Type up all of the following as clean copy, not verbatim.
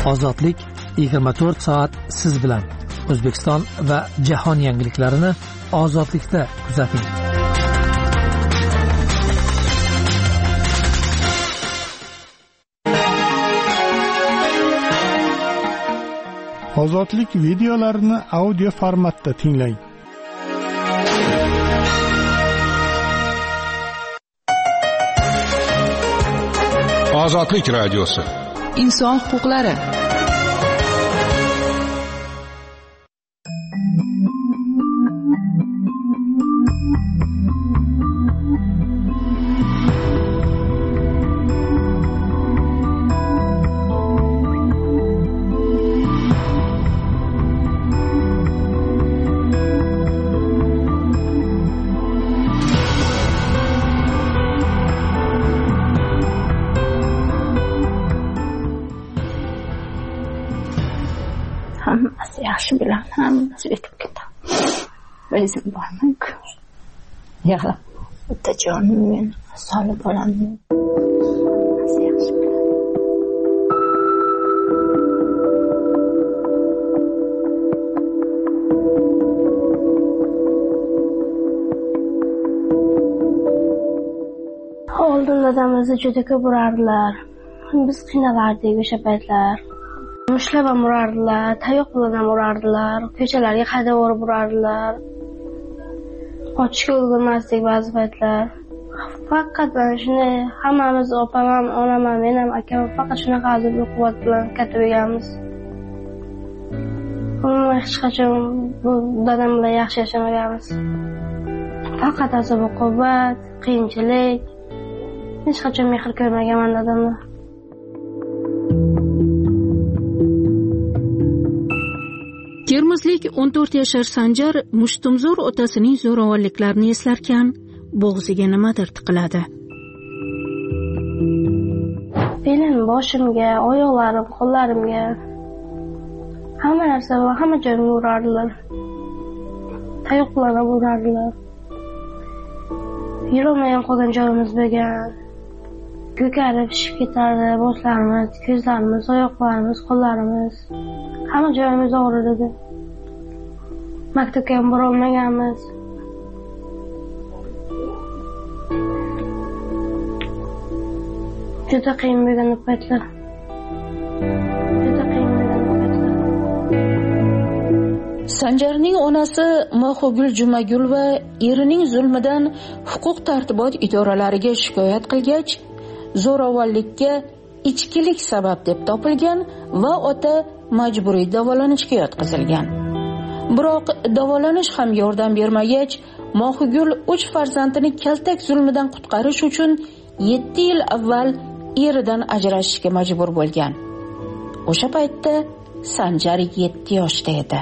Ozodlik 24 soat siz bilan. O'zbekiston va jahon yangiliklarini ozodlikda kuzating. Ozodlik videolarini audio formatda tinglang. Ozodlik radiosi. Inson huquqlari. Hammasi yaxshi bilan, hammasi o'tib ketadi. O'zim borman-ku. Yig'lab, otajonim men, solib olaman. Hammasi yaxshi bilan. Oldin dadamizni juda ko'p urardilar. Biz qiynalardik o'sha paytlar. Mushlab ham urardilar, tayoq bilan ham urardilar, ko'chalarga haydab urardilar. Qochishga ulgurmasdik ba'zi paytlar. Faqat shunday hammamiz, opam ham, onam ham, men ham, akam faqat shunaqa quvvat bilan katta bo'lganmiz. Umuman hech qachon bu dadam bilan yaxshi yashamaganmiz. Faqat azob-uqubat, qiyinchilik. Hech qachon mehr ko'rmaganman dadamdan. Termizlik 14 yashar Sanjar mushtumzo'r otasining zo'ravonliklarini eslarkan, bo'g'ziga nimadir tiqiladi. Belim, boshimga, oyoqlarim, qo'llarimga hamma narsa va hamma joyimga urardilar. Tayoq bilan ham urardilar. Yurolmagan qolgan joyimiz bo'lgan. Ko'karib shishib ketardi boshlarimiz, ko'zlarimiz, oyoqlarimiz, qo'llarimiz. Hamma joyimiz og'rirdi. Maktabga ham borolmaganmiz. Juda qiyin bo'lgan paytlar. Sanjarning onasi Mahogul Jumagul va erining zulmidan huquq tartibot idoralariga shikoyat qilgach, zo'ravonlikka ichkilik sabab deb topilgan va ota majburiy davolanishga yotqizilgan. Biroq davolanish ham yordam bermagach, Mohigul 3 farzandini kaltak zulmidan qutqarish uchun 7 yil avval eridan ajrashishga majbur bo'lgan. O'sha paytda Sanjar 7 yoshda edi.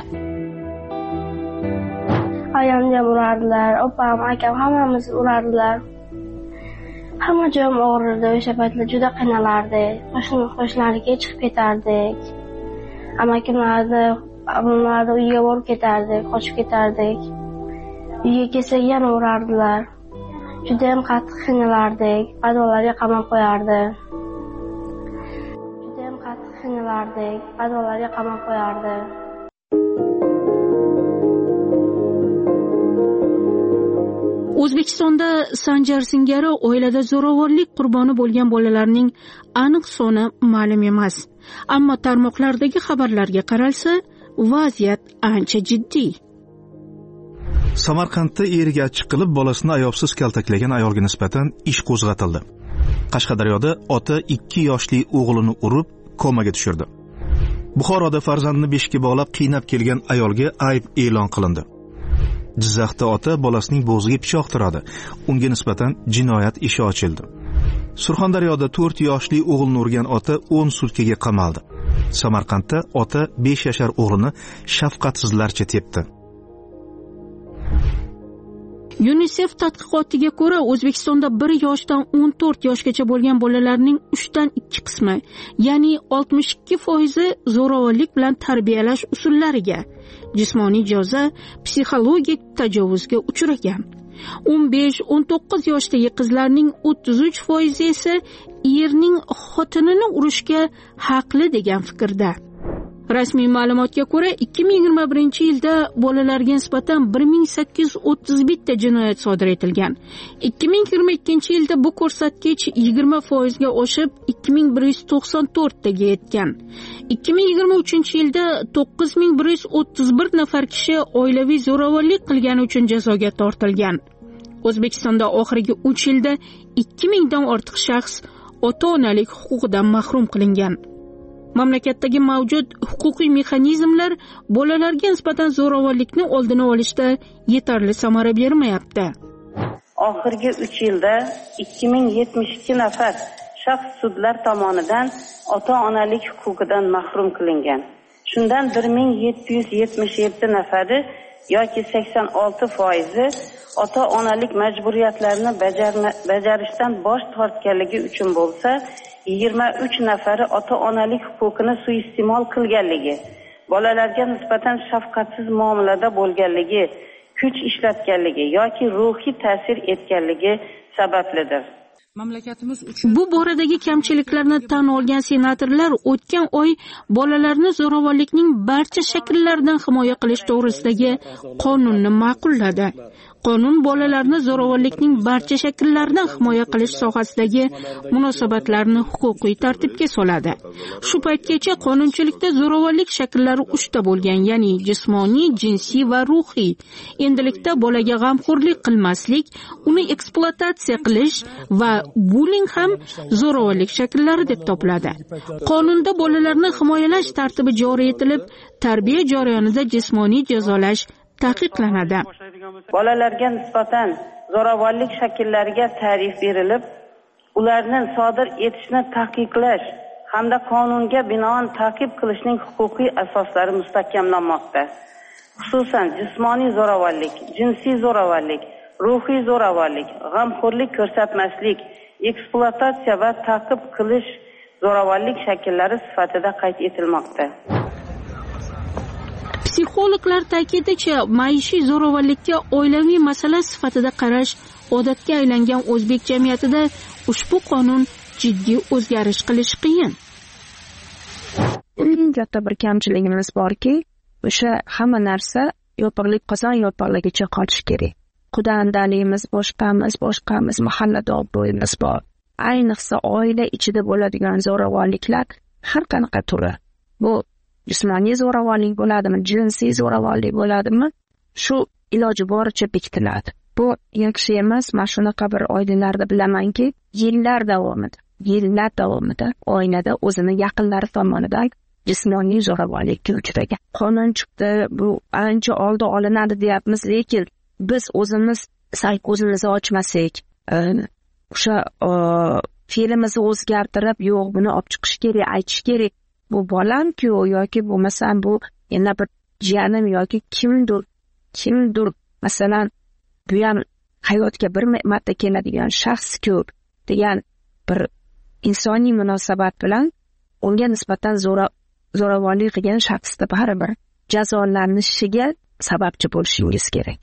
Ayamga urardilar, opam, akam hammamiz urardilar. Hamma joyim og'rirdi, o'sha paytlar juda qiynalardik. Qo'shnilarga chiqib ketardik. Amakamlarni, abimlarni uyiga borib ketardik, qochib ketardik. Uyga kelsak yana urardilar. Juda ham qattiq qiynalardik, padollarga qamab qo'yardi. O'zbekistonda Sanjar singari oilada zo'ravonlik qurboni bo'lgan bolalarning aniq soni ma'lum emas. Ammo tarmoqlardagi xabarlarga qaralsa, vaziyat ancha jiddiy. Samarqandda eriga achchiq qilib bolasini ayovsiz kaltaklagan ayolga nisbatan ish qo'zg'atildi. Qashqadaryoda ota 2 yoshli o'g'lini urib komaga tushirdi. Buxoroda farzandini beshikka bog'lab qiynab kelgan ayolga ayb e'lon qilindi. Jizzaxda ota bolasining bo'g'ziga pichoq tiradi. Unga nisbatan jinoyat ishi ochildi. Surxondaryoda 4 yoshli o'g'lini urgan ota 10 sutkaga qamaldi. Samarqandda ota 5 yashar o'g'lini shafqatsizlarcha tepdi. UNICEF tadqiqotiga ko'ra, O'zbekistonda 1 yoshdan 14 yoshgacha bo'lgan bolalarning 3 dan 2 qismi, ya'ni 62% zo'ravonlik bilan tarbiyalash usullariga, jismoniy jazo, psixologik tajovuzga uchragan. 15-19 yoshdagi qizlarning 33% esa erning xotinini urishga haqli degan fikrda. Rasmiy ma'lumotga ko'ra, 2021-yilda bolalarga nisbatan 1831 ta jinoyat sodir etilgan. 2022-yilda bu ko'rsatkich 20% ga oshib 2194 taga yetgan. 2023-yilda 9131 nafar kishi oilaviy zo'ravonlik qilgani uchun jazoga tortilgan. O'zbekistonda oxirgi 3 yilda 2000 dan ortiq shaxs ota-onalik huquqidan mahrum qilingan. Mamlakatdagi mavjud huquqiy mexanizmlar bolalarga nisbatan zo'ravonlikni oldini olishda yetarli samara bermayapti. Oxirgi 3 yilda 2072 nafar shaxs sudlar tomonidan ota-onalik huquqidan mahrum qilingan. Shundan 1777 nafari yoki 86% ota-onalik majburiyatlarini bajarishdan bosh tortganligi uchun bo'lsa, 23 nafari ota-onalik huquqini suiiste'mol qilganligi, bolalarga nisbatan shafqatsiz muomalada bo'lganligi, kuch ishlatganligi yoki ruhiy ta'sir etganligi sabablidir. Bu boradagi kamchiliklarni tan olgan senatorlar o'tgan oy bolalarni zo'ravonlikning barcha shakllaridan himoya qilish to'g'risidagi qonunni ma'qulladi. Qonun bolalarni zo'ravonlikning barcha shakllaridan himoya qilish sohasidagi munosabatlarni huquqiy tartibga soladi. Shu paytgacha qonunchilikda zo'ravonlik shakllari 3 ta bo'lgan, ya'ni jismoniy, jinsiy va ruhiy. Endilikda bolaga g'amxo'rlik qilmaslik, uni ekspluatatsiya qilish va bullying ham zo'ravonlik shakllari deb topiladi. Qonunda bolalarni himoyalash tartibi joriy etilib, tarbiya jarayonida jismoniy jazolash taqiqlanadi. Bolalarga nisbatan zo'ravonlik shakllariga ta'rif berilib, ularni sodir etishni taqiqlash hamda qonunga binoan ta'qib qilishning huquqiy asoslari mustahkamlanmoqda. Xususan, jismoniy zo'ravonlik, jinsiy zo'ravonlik, ruhiy zo'ravonlik, g'amxo'rlik ko'rsatmaslik, ekspluatatsiya va ta'qib qilish zo'ravonlik shakllari sifatida qayd etilmoqda. Psixologlar ta'kidlashicha, maishiy zo'ravonlikka oilaviy masala sifatida qarash odatga aylangan o'zbek jamiyatida ushbu qonun jiddiy o'zgarish qilishi qiyin. Eng katta bir kamchiligimiz borki, o'sha hamma narsa yopiqlik qozon yopiqligicha qolishi kerak. Qudandalimiz boshqamiz, mahallada obro'yimiz bor. Ayniqsa oila ichida bo'ladigan zo'ravonliklar har qanaqa turi. Bu jismoniy zo'ravonlik bo'ladimi, jinsiy zo'ravonlik bo'ladimi, shu iloji boricha bekitiladi. Bu yaxshi emas. Men shunaqa bir oilalarda bilamanki, yillar davomida oilada o'zini yaqinlari tomonidan jismoniy zo'ravonlikka uchragan. Qonun chiqdi, bu ancha oldi olinadi deyapmiz, lekin biz o'zimiz sal ko'zimizni ochmasak, o'sha fe'limizni o'zgartirib, yo'q, buni olib chiqish kerak, aytish kerak. Bu bolam-ku yoki bo'lmasam bu yana bir jiyanim yoki kimdir, masalan, bu ham hayotga bir marta keladigan shaxs-ku degan bir insoniy munosabat bilan unga nisbatan zo'ravonlik qilgan shaxsda baribir jazolanishiga sababchi bo'lishingiz kerak.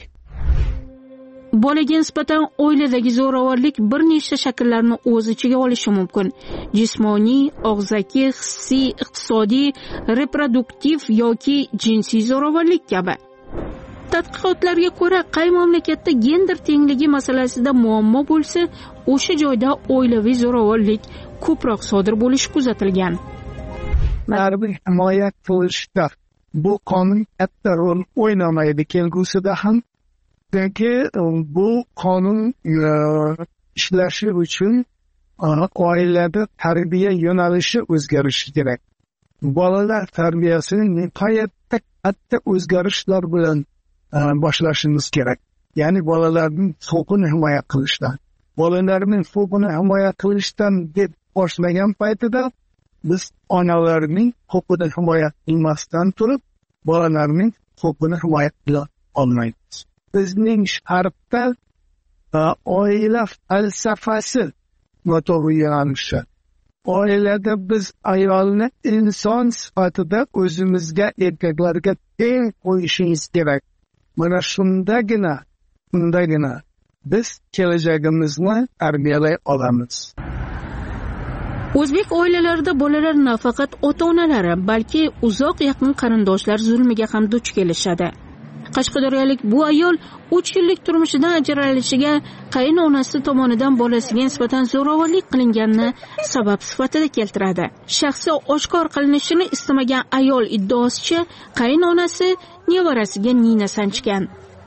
Bolaga nisbatan oiladagi zo'ravonlik bir nechta shakllarni o'z ichiga olishi mumkin. Jismoniy, og'zaki, hissiy, iqtisodiy, reproduktiv yoki jinsiy zo'ravonlik kabi. Tadqiqotlarga ko'ra, qay mamlakatda gender tengligi masalasida muammo bo'lsa, o'sha joyda oilaviy zo'ravonlik ko'proq sodir bo'lishi kuzatilgan. Harbiy himoya qilishda bu qonun katta rol o'ynamaydi kelgusida ham. Chunki bu qonun ishlashi uchun oilada tarbiya yo'nalishi o'zgarishi kerak. Bolalar tarbiyasini nihoyatda katta o'zgarishlar bilan boshlashimiz kerak. Ya'ni bolalarning huquqini himoya qilishdan. Bolalarning huquqini himoya qilishdan deb boshlagan paytida biz onalarning huquqini himoya qilmasdan turib, bolalarning huquqini himoya qila olmaymiz. Bizning sharqda oila falsafasi noto'g'ri yo'nalishi. Oilada biz ayolni inson sifatida o'zimizga, erkaklarga teng qo'yishimiz kerak. Mana shundagina biz kelajagimizni tarbiyalay olamiz. O'zbek oilalarida bolalar nafaqat ota-onalari, balki uzoq yaqin qarindoshlar zulmiga ham duch kelishadi. Qashqadaryolik bu ayol 3 yillik turmushidan ajralishiga qaynonasi tomonidan bolasiga nisbatan zo'ravonlik qilinganini sabab sifatida keltiradi. Shaxsi oshkor qilinishini istamagan ayol iddaosicha qaynonasi nevarasiga nina sanchgan.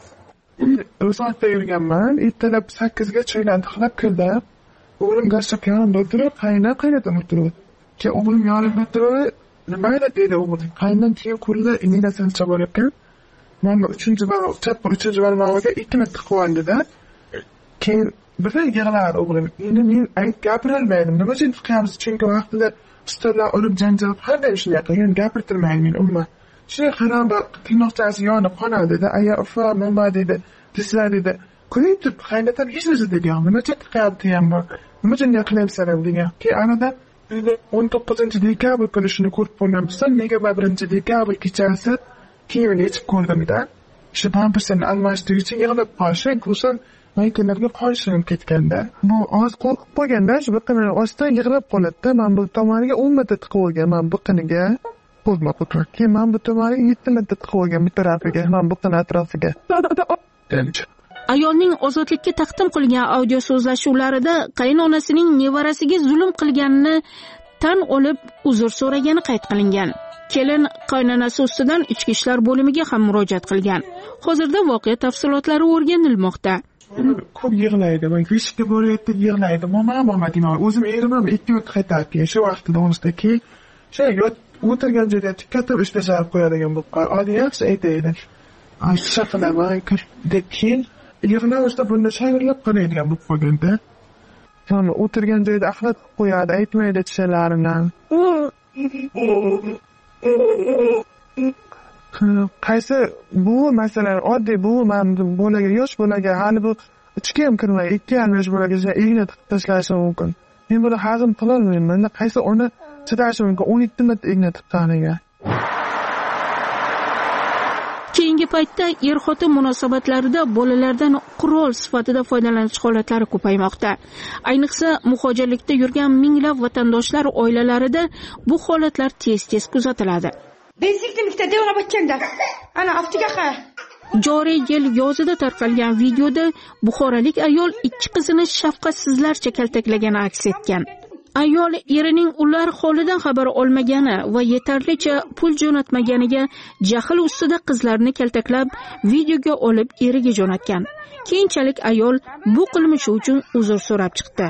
O'zimda yurganman, ertalab 8 ga choylarni tixlab kirdim. O'g'lim gazcha yonimda o'tirib, qaynatam o'tirib. Keyin o'g'lim yonimda o'tirib, nima dedi o'g'lim? Qaynan keyin qo'lida ninasini chaboryapkan. Menga 3-chi barmog'iga ikkimat tiqib oldi-da. Keyin birdan yig'ladi o'g'lim. Endi men gapirolmaydim. Nima uchun tiqyapsiz? Chunki vaqtida ustalar urib janjal qildi ishlar. Keyin gapirtirmayman umma. Shunday qarab tinoqchasi yonib qonadi-da. Aya ufa nima dedi? Sizlar dedi. Ko'rib turib qaynatam hech narsa dedi. Nima uchun tiqyapti ham bor? Nima uchun qilyapsan degan. Keyin anada 19-dekabr kuni shuni ko'rib qolganman. Nega 1-dekabr kechasi kiyimini yechib ko'rdim-da. Shu pampersni almashtirish uchun yig'lab qolishim, ko'rsam maykalarga qolishim ketganda. Bu oz qo'rqib qolganda, shu biqinining ostidan yig'lab qoladi-da. Men bu tomoniga 10 marta tiqib olganman biqiniga. Qo'zmab o'tirib. Keyin men bu tomoniga 7 marta tiqib olgan bir tarafiga, men biqini atrofiga. Ayolning ozodlikka taqdim qilgan audio so'zlashuvlarida qaynonasining nevarasiga zulm qilganini tan olib uzr so'ragani qayd qilingan. Kelin qaynonasi ustidan ichki ishlar bo'limiga ham murojaat qilgan. Hozirda voqea tafsilotlari o'rganilmoqda. Ko'p yig'laydi, men kishga borayotib yig'laydi. Mama deyman, o'zim erimam 2 yil qaytarib, shu vaqtida unishdaki shay o'tirgan joyda katta ish bajarib qo'yadigan bo'lib qoldi. Odiyapsiz aytaydi. Ay shaqilaman, deb keyin yig'lashda bunda shayrlab qo'yadigan bo'lib qolganda. Mana o'tirgan joyda axlat qo'yadi, aytmaydi tishlarini. Qaysi bu masalan oddiy bu bolaga yosh bolaga hali bu ichki ham kirmay 2 yosh bolaga igna tashlashi mumkin. Men buni hazm qila olmayman. Qaysi ona chidashi mumkin 17 marta igna tiqqaniga. Keyingi paytda er-xotin munosabatlarida bolalardan qurol sifatida foydalanish holatlari ko'paymoqda. Ayniqsa muhojirlikda yurgan minglab vatandoshlar oilalarida bu holatlar tez-tez kuzatiladi. Joriy yil yozida tarqalgan videoda buxorolik ayol 2 qizini shafqatsizlarcha kaltaklagani aks etgan. Ayol erining ular holidan xabar olmagani va yetarlicha pul jo'natmaganiga jahl ustida qizlarni kaltaklab videoga olib eriga jo'natgan. Keyinchalik ayol bu qilmishi uchun uzr so'rab chiqdi.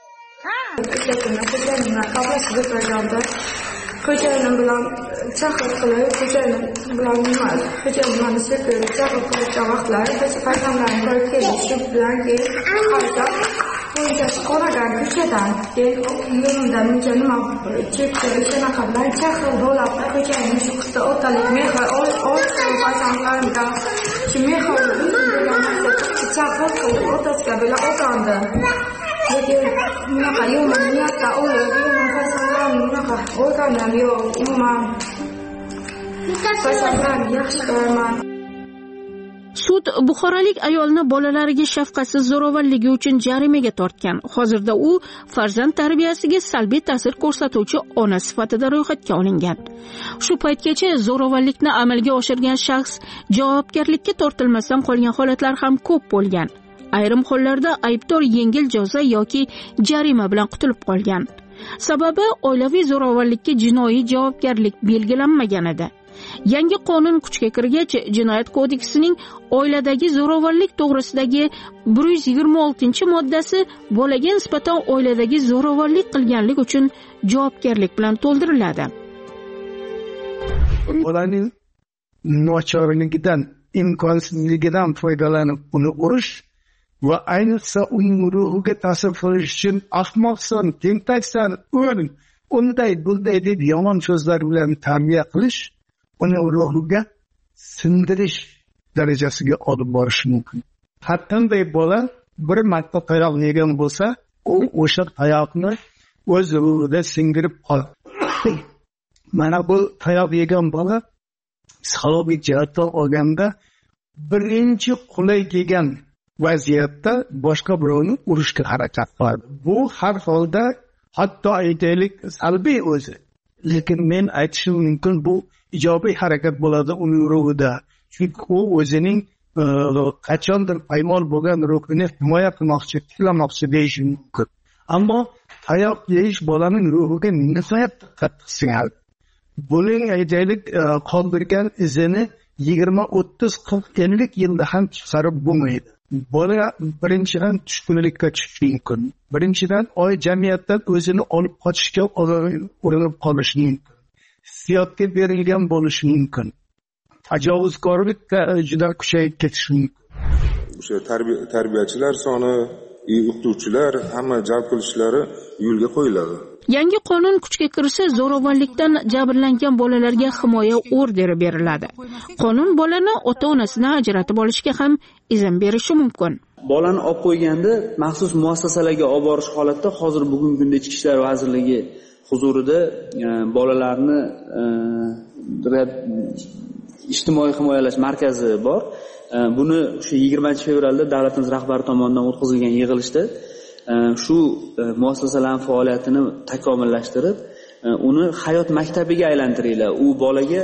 Xo'jayinim bilan jahl qilib, xo'jayinim bilan xo'jayinimni sepib jahl qilgan vaqtlar farzandlarim ko'rib keldi. Shu bilan keyin qarasam o'yinchasi qoragan ko'chadan yo'limda muncha nima chekdi shunaqa bilan jahl bo'lib xo'jayinim shu qizda otalik mehr farzandlarimdan shu mehr jahl qilib otasiga bilan otandi. Lekin bunaqa yomon niyatda o'ylab bunaqa o'rganam yo'q, umuman farzandlarim yaxshi ko'raman. Sud buxorolik ayolni bolalariga shafqatsiz zo'ravonligi uchun jarimaga tortgan. Hozirda u farzand tarbiyasiga salbiy ta'sir ko'rsatuvchi ona sifatida ro'yxatga olingan. Shu paytgacha zo'ravonlikni amalga oshirgan shaxs javobgarlikka tortilmasdan qolgan holatlar ham ko'p bo'lgan. Ayrim hollarda aybdor yengil jazo yoki jarima bilan qutulib qolgan. Sababi oilaviy zo'ravonlikka jinoiy javobgarlik belgilanmagan edi. Yangi qonun kuchga kirgach, Jinoyat kodeksining oiladagi zo'ravonlik to'g'risidagi 126-moddasi bolaga nisbatan oiladagi zo'ravonlik qilganlik uchun javobgarlik bilan to'ldiriladi. Bolaning nochorligidan, imkonsizligidan foydalanib uni urish va ayniqsa uning ruhiga ta'sir qilish uchun ahmoqsan, tentaksan, o'l, bunday deb yomon so'zlar bilan tarbiya qilish uni ruhiga sindirish darajasiga olib borishi mumkin. Har qanday bola bir marta tayoq yegan bo'lsa, u o'sha tayoqni o'z ruhida singdirib qoladi. Mana bu tayoq yegan bola psixologik jihatdan olganda birinchi qulay kelgan vaziyatda boshqa birovni urishga harakat qiladi. Bu har holda hatto aytaylik salbiy o'zi. Lekin men aytishim mumkin bu ijobiy harakat bo'ladi uning ruhida. Chunki u o'zining qachondir paymol bo'lgan ruhini himoya qilmoqchi, tiklamoqchi deyishi mumkin. Ammo tayoq yeyish bolaning ruhiga nihoyatda qattiq singadi. Buning aytaylik qoldirgan izini 20, 30, 40, 50 yilda ham chiqarib bo'lmaydi. Bola birinchidan tushkunlikka tushishi mumkin. Birinchidan jamiyatdan o'zini olib qochishga urinib qolishi mumkin. Hissiyotga berilgan bo'lishi mumkin. Tajovuzkorlik juda kuchayib ketishi mumkin. O'sha tarbiyachilar soni, o'qituvchilar hamma jalb qilishlari yo'lga qo'yiladi. Yangi qonun kuchga kirsa, zo'ravonlikdan jabrlangan bolalarga himoya orderi beriladi. Qonun bolani ota-onasidan ajratib olishga ham izn berishi mumkin. Bolani olib qo'yganda maxsus muassasalarga olib borish holatda hozir bugungi kunda Ichki ishlar vazirligi huzurida bolalarni ijtimoiy himoyalash markazi bor. Buni o'sha 20-fevralda davlatimiz rahbari tomonidan o'tkazilgan yig'ilishda shu muassasalarning faoliyatini takomillashtirib, uni hayot maktabiga aylantiringlar. U bolaga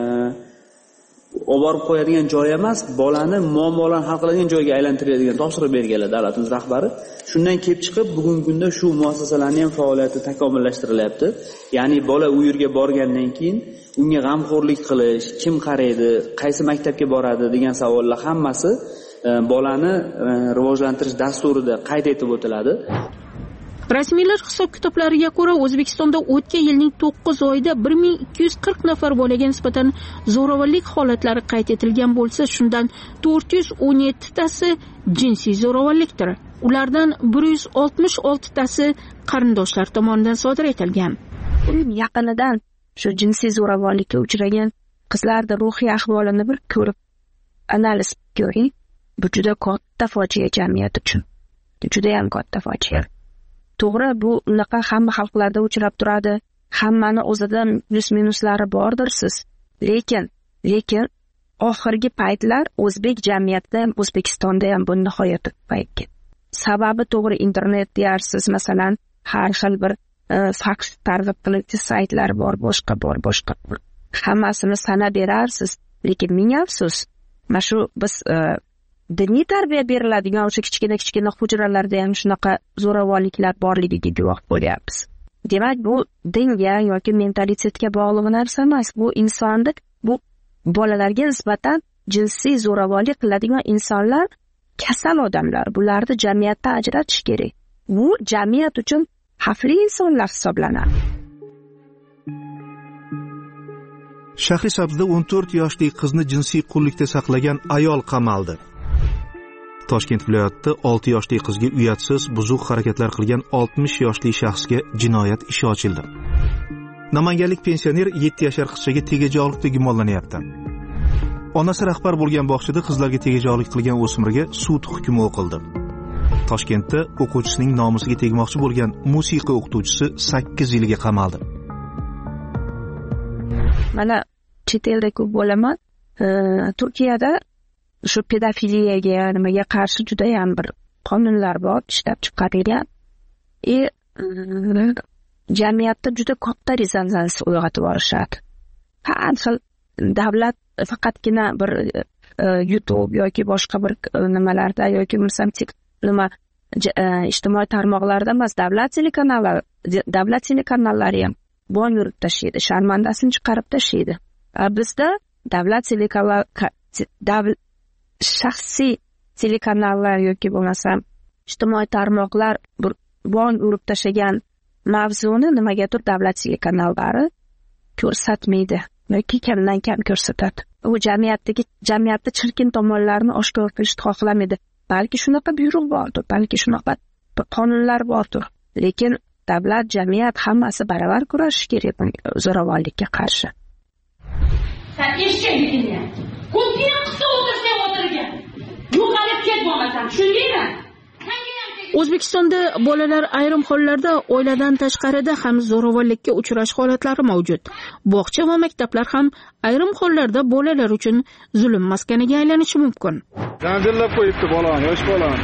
olib borib qo'yadigan joy emas, bolani muammolarni hal qiladigan joyga aylantiradigan topshiriq berganlar davlatimiz rahbari. Shundan kelib chiqib, bugungi kunda shu muassasalarning ham faoliyati takomillashtirilyapti. Ya'ni bola u yerga borgandan keyin unga g'amxo'rlik qilish, kim qaraydi, qaysi maktabga boradi degan savollar hammasi bolani rivojlantirish dasturida qayd etib o'tiladi. Rasmiylar hisob-kitoblariga ko'ra, O'zbekistonda o'tgan yilning 9 oyida 1240 nafar bolaga nisbatan zo'ravonlik holatlari qayd etilgan bo'lsa, shundan 417 tasi jinsiy zo'ravonlikdir. Ulardan 166 tasi qarindoshlar tomonidan sodir etilgan. Yaqinidan shu jinsiy zo'ravonlikka uchragan qizlarning ruhiy ahvolini bir ko'rib, analiz ko'ring. Bu juda katta fojia jamiyat uchun. Juda ham katta fojia. To'g'ri, bu unaqa hamma xalqlarda uchrab turadi. Hammani o'zidan plus-minuslari bordirsiz. Lekin oxirgi paytlar o'zbek jamiyatida ham, O'zbekistonda ham bu nihoyatda ko'payib ketdi. Sababi to'g'ri internet deyarsiz, masalan, har xil bir faks targ'ib qiluvchi saytlar bor, boshqa. Hammasini sanab berarsiz. Lekin ming afsus, mana shu biz diniy tarbiya beriladigan o'sha kichkina hujralarda ham shunaqa zo'ravonliklar borligiga guvoh bo'lyapmiz. Demak, bu dinga yoki mentalitetga bog'liq narsa emas. Bu insonlik, bu bolalarga nisbatan jinsiy zo'ravonlik qiladigan insonlar kasal odamlar. Bularni jamiyatdan ajratish kerak. Bu jamiyat uchun xavfli insonlar hisoblanadi. Shahrisabzda 14 yoshli qizni jinsiy qullikda saqlagan ayol qamaldi. Toshkent viloyatida 6 yoshli qizga uyatsiz, buzuq harakatlar qilgan 60 yoshli shaxsga jinoyat ishi ochildi. Namanganlik pensioner 7 yashar qizchaga tegajog'likda gumonlanyapti. Onasi rahbar bo'lgan bog'chada qizlarga tegajog'lik qilgan o'smirga sud hukmi o'qildi. Toshkentda o'quvchisining nomusiga tegmoqchi bo'lgan musiqa o'qituvchisi 8 yilga qamaldi. Mana chet elda ko'p bo'laman. Turkiyada shu pedofiliyaga, nimaga qarshi juda ham bir qonunlar bor, ishlab chiqarilgan. Jamiyatda juda katta rezonans uyg'otib yuborishadi. Har xil davlat faqatgina bir YouTube yoki boshqa bir nimalarda yoki nima ijtimoiy tarmoqlarda emas, davlat telekanallari ham bon yurib tashlaydi, sharmandasini chiqarib tashlaydi. Bizda davlat shaxsiy telekanallar yoki bo'lmasam ijtimoiy tarmoqlar bon urib tashlagan mavzuni nimagadir davlat telekanallari ko'rsatmaydi yoki kamdan kam ko'rsatadi. U jamiyatda chirkin tomonlarni oshkor qilishni xohlamaydi. Balki shunaqa buyruq bordir, balki shunaqa qonunlar bordir. Lekin davlat, jamiyat hammasi baravar kurashishi kerak zo'ravonlikka qarshi. Sen eshitdingmi? Kunga qisqa o'tirsang o'tirgan. Yo'qolib ketmoqsan, tushundingmi? O'zbekistonda bolalar ayrim hollarda oiladan tashqarida ham zo'ravonlikka uchrash holatlari mavjud. Bog'cha va maktablar ham ayrim hollarda bolalar uchun zulm maskaniga aylanishi mumkin. Zanjirlab qo'yibdi bolani, yosh bolani.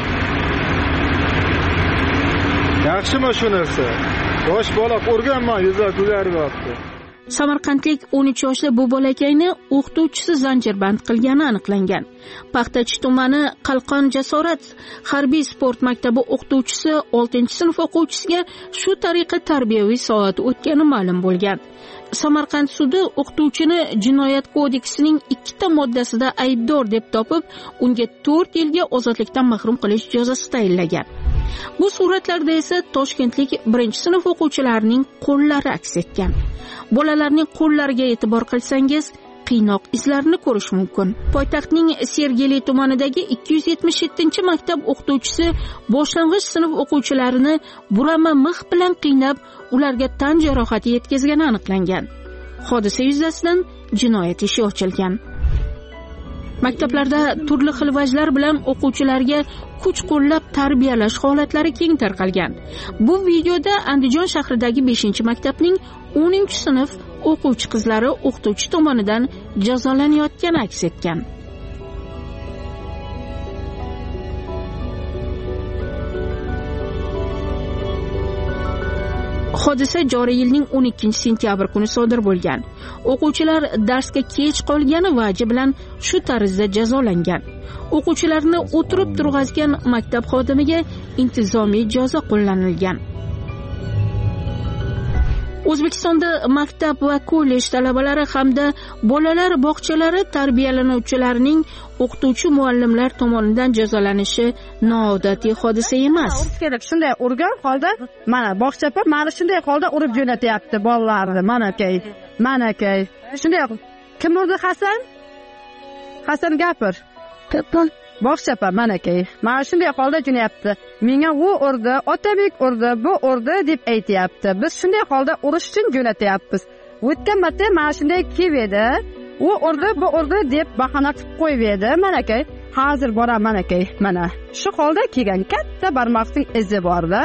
Yaxshimi shu narsa? Yosh bola o'rganma, yuzlab ko'taryapti. Samarqandlik 13 yoshli bu bolakayni o'qituvchisi zanjirband qilgani aniqlangan. Paxtachi tumani Qalqon Jasorat harbiy sport maktabi o'qituvchisi 6-sinf o'quvchisiga shu tariqa tarbiyaviy soat o'tgani ma'lum bo'lgan. Samarqand sudi o'qituvchini Jinoyat kodeksining 2 moddasida aybdor deb topib, unga 4 yilga ozodlikdan mahrum qilish jazosi tayinlagan. Bu suratlarda esa toshkentlik 1-sinf o'quvchilarining qo'llari aks etgan. Bolalarning qo'llariga e'tibor qilsangiz, qiynoq izlarini ko'rish mumkin. Poytaxtning Sergeli tumanidagi 277-maktab o'qituvchisi boshlang'ich sinf o'quvchilarini burama mix bilan qiynab, ularga tan jarohati yetkazgani aniqlangan. Hodisa yuzasidan jinoyat ishi ochilgan. Maktablarda turli xil vajlar bilan o'quvchilarga kuch qo'llab tarbiyalash holatlari keng tarqalgan. Bu videoda Andijon shahridagi 5-maktabning 10-sinf o'quvchi qizlari o'qituvchi tomonidan jazolanayotgani aks etgan. Hodisa joriy yilning 12-sentyabr kuni sodir bo'lgan. O'quvchilar darsga kech qolgani vaji bilan shu tarzda jazolangan. O'quvchilarni o'tirib turg'azgan maktab xodimiga intizomiy jazo qo'llanilgan. O'zbekistonda maktab va kollej talabalari hamda bolalar bog'chalari tarbiyalanuvchilarining o'qituvchi muallimlar tomonidan jazolanishi noodatiy hodisa emas. Shunday urgan holda, mana bog'chapa mana shunday holda urib jo'natyapti bolalarni. Manakay. Shunday kim urdi Hasan? Hasan gapir. Bog'chapa manakay. Mana shunday holda jo'nayapti. Menga u urdi, Otabek urdi, bu urdi deb aytayapti. Biz shunday holda urish uchun jo'natyapmiz. O'tgan marta mana shunday keldi. U urdi, bu urdi deb bahona qilib qo'yib edi. Manakay, hozir boraman manakay. Mana shu holda kelgan katta barmoqning izi bor-da.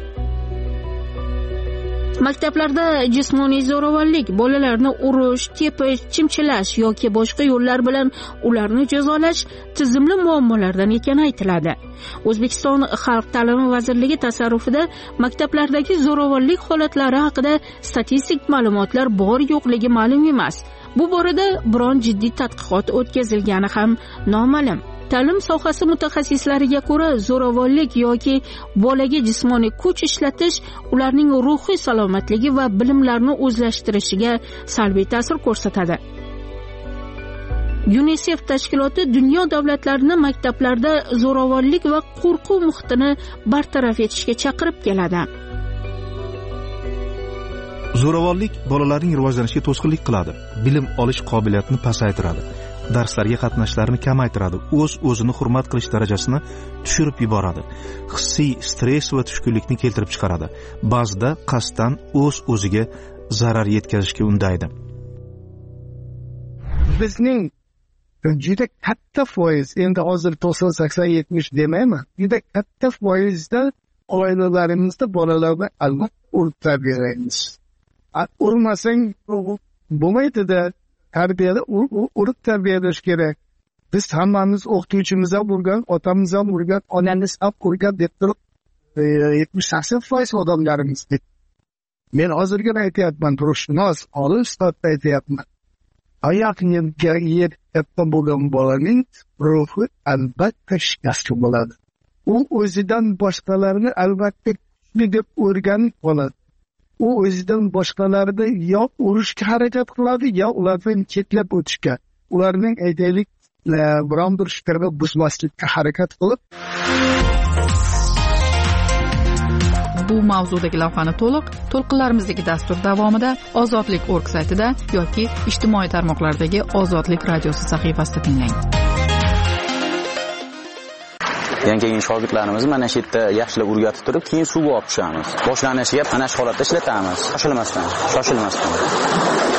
Maktablarda jismoniy zo'ravonlik, bolalarni urish, tepish, chimchilash yoki boshqa yo'llar bilan ularni jazolash tizimli muammolardan ekani aytiladi. O'zbekiston Xalq ta'limi vazirligi tasarrufida maktablardagi zo'ravonlik holatlari haqida statistik ma'lumotlar bor-yo'qligi ma'lum emas. Bu borada biron jiddiy tadqiqot o'tkazilgani ham noma'lum. Ta'lim sohasi mutaxassislariga ko'ra, zo'ravonlik yoki bolaga jismoniy kuch ishlatish ularning ruhiy salomatligi va bilimlarini o'zlashtirishiga salbiy ta'sir ko'rsatadi. UNICEF tashkiloti dunyo davlatlarini maktablarda zo'ravonlik va qo'rquv muhitini bartaraf etishga chaqirib keladi. Zo'ravonlik bolalarning rivojlanishiga to'sqinlik qiladi, bilim olish qobiliyatini pasaytiradi, darslarga qatnashlarini kamaytiradi, o'z-o'zini hurmat qilish darajasini tushirib yuboradi, hissiy stress va tushkunlikni keltirib chiqaradi, ba'zida qasddan o'z-o'ziga zarar yetkazishga undaydi. Bizning juda katta foiz, endi hozir 90-80-70 demayman, juda katta foizda oilalarimizda bolalarni albatta urib tarbiyalaymiz. Urmasang bo'lmaydi-da. Tarbiyada urib tarbiyalash kerak. Biz hammamiz o'qituvchimiz ham urgan, otamiz ham urgan, onamiz ham urgan deb turib 70-80% odamlarimiz. Men hozirgina aytyapman, ruhshunos, olim sifatida aytyapman. Oyoqga yetgan bo'lgan bolaning ruhi albatta shikast bo'ladi. U o'zidan boshqalarni albatta kuchli deb o'rganib qoladi. U o'zidan boshqalarni yo urishga harakat qiladi, yo ulardan chetlab o'tishga, ularning aytaylik biron bir fikrini buzmaslikka harakat qilib. Bu mavzudagi lavhani to'lqinlarimizdagi dastur davomida Ozodlik.org saytida yoki ijtimoiy tarmoqlardagi Ozodlik radiosi sahifasida tinglang. Yangi shogirdlarimiz mana shu yerda yaxshilab o'rgatib turib, keyin suvga olib tushamiz. Boshlanishiga mana shu holatda ishlatamiz. Shoshilmasdan.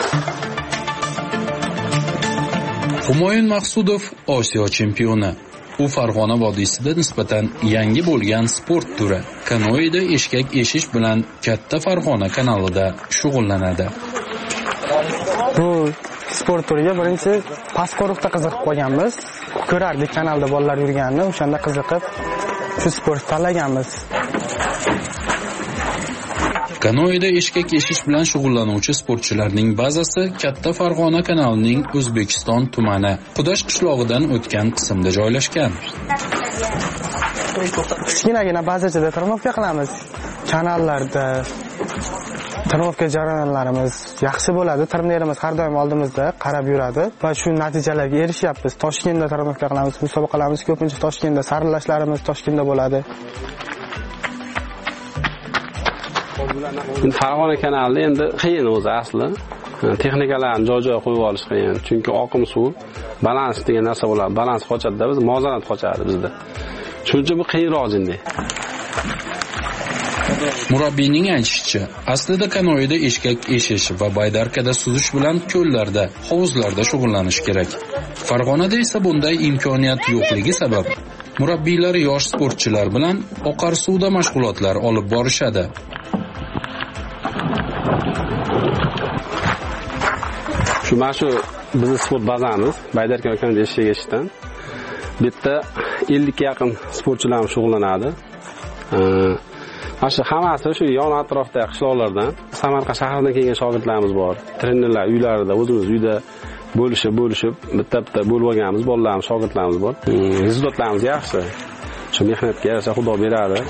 Humoyun Maqsudov Osiyo chempioni. U Farg'ona vodiysida nisbatan yangi bo'lgan sport turi. Kanoeda eshkak eshish bilan Katta Farg'ona kanalida shug'ullanadi. Bu sport turiga birinchi pastqo'riqda qiziqib qolganmiz. Ko'rardik kanalda bolalar yurganini, o'shanda qiziqib shu sportni tanlaganmiz. Kanoeda eshkak eshish bilan shug'ullanuvchi sportchilarning bazasi Katta Farg'ona kanalining O'zbekiston tumani Qudash qishlog'idan o'tgan qismda joylashgan. Kichkinagina bazachada trenirovka qilamiz. Kanallarda trenirovka jarayonlarimiz yaxshi bo'ladi. Trenerimiz har doim oldimizda qarab yuradi va shu natijalarga erishyapmiz. Toshkentda trenirovka qilamiz, musobaqalarimiz ko'pincha Toshkentda, saralashlarimiz Toshkentda bo'ladi. Farg'ona kanalida endi qiyin o'zi asli. Texnikalarni joy-joyiga qo'yib olish qiyin. Chunki oqim suv, balans degan narsa bo'ladi. Balans qochadi-da, biz muvozanat qochadi bizda. Shuning uchun bu qiyinroq jinday. Murabbiyning aytishicha, aslida kanoeda eshkak eshish va baydarkada suzish bilan ko'llarda, hovuzlarda shug'ullanish kerak. Farg'onada esa bunday imkoniyat yo'qligi sabab murabbiylar yosh sportchilar bilan oqar suvda mashg'ulotlar olib borishadi. Shu bizning sport bazamiz Baydarka kanalida eshkak eshishdan bitta 50 ga yaqin sportchilar shug'ullanadi. Mana shu hammasi shu yon atrofdagi qishloqlardan, Samarqand shahridan kelgan shogirdlarimiz bor. Trenerlar uylarida, o'zimiz uyda bo'lishib bitta bo'lib olganmiz, bolalarimiz, shogirdlarimiz bor. Rezultatlarimiz yaxshi. Shu mehnatga yarasha Xudo beradi.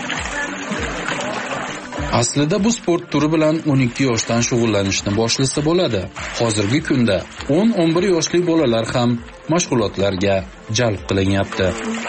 Aslida bu sport turi bilan 12 yoshdan shug'ullanishni boshlasa bo'ladi. Hozirgi kunda 10-11 yoshli bolalar ham mashg'ulotlarga jalb qilinyapti.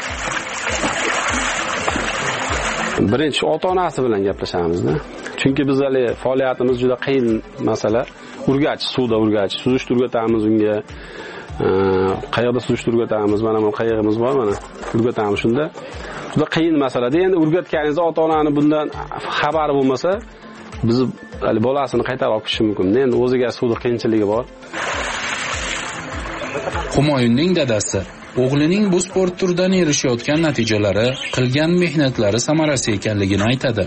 Birinchi ota-onasi bilan gaplashamiz-da. Chunki biz hali faoliyatimiz juda qiyin masala. Suvda urgach, suzishni o'rgatamiz unga. Qayoqda suzishni o'rgatamiz, mana bu qayig'imiz bor, mana o'rgatamiz shunda. Juda qiyin masala-da. Endi o'rgatganingizda ota-onani bundan xabari bo'lmasa, biz hali bolasini qaytarib olib ketishi mumkin. Endi o'ziga suvda qiyinchiligi bor. Humoyunning dadasi o'g'lining bu sport turidan erishayotgan natijalari, qilgan mehnatlari samarasi ekanligini aytadi.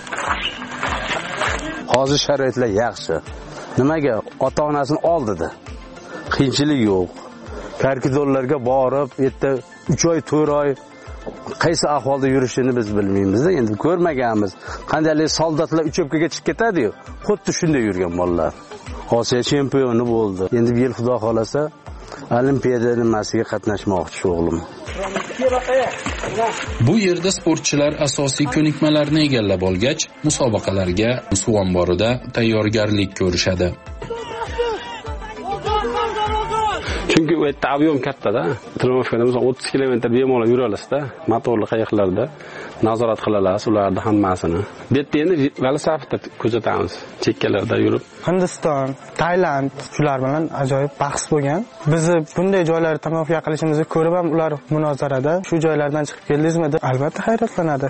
Hozir sharoitlar yaxshi. Nimaga ota-onasini oldida? Qiyinchilik yo'q. Karkidonlarga borib, yerda 3 oy, 4 oy qaysi ahvolda yurishini biz bilmaymiz-da, endi ko'rmaganmiz. Qandaylik soldatlar uchopkaga chiqib ketadi-yu, xuddi shunday yurgan bolalar. Osiyo chempioni bo'ldi. Endi bu yil Xudo xolasa Olimpiada nimasiga qatnashmoqchi o'g'lim. Bu yerda sportchilar asosiy ko'nikmalarni egallab olgach, musobaqalarga suv omborida tayyorgarlik ko'rishadi. Chunki u yerda avion katta-da. Trenirovkada biz 30 kilometr bemalol yura olasizda, motorli qayiqlarda nazorat qilamiz ularni hammasini. Bu yerda endi velosipedda kuzatamiz, chekkalarda yurib. Hindiston, Tailand shular bilan ajoyib bahs bo'lgan. Biz bunday joylarda trenirovka qilishimizni ko'rib ham ular munozarada shu joylardan chiqib keldingizmi deb albatta hayratlanadi.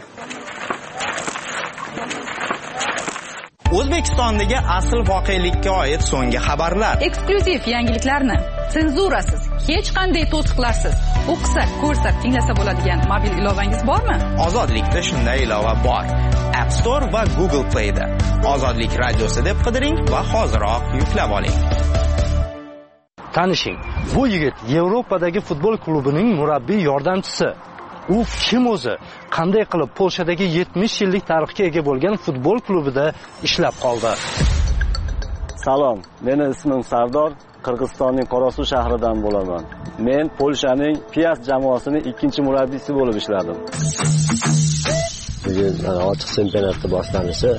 O'zbekistondagi asl voqelikka oid so'nggi xabarlar. Eksklyuziv yangiliklarni senzurasiz, hech qanday to'siqlarsiz o'qisa, ko'rsa, tinglasa bo'ladigan mobil ilovangiz bormi? Ozodlikda shunday ilova bor. App Store va Google Play da. Ozodlik radiosi deb qidiring va hoziroq yuklab oling. Tanishing, bu yigit Yevropadagi futbol klubining murabbiy yordamchisi. U kim o'zi? Qanday qilib Polshadagi 70 yillik tarixga ega bo'lgan futbol klubida ishlab qoldi? Salom, meni ismim Sardor, Qirg'izistonning Qorasuv shahridan bo'laman. Men Polshaning Piast jamoasining ikkinchi murabbiysi bo'lib ishladim. Bugun ochiq chempionatni boshlanishi.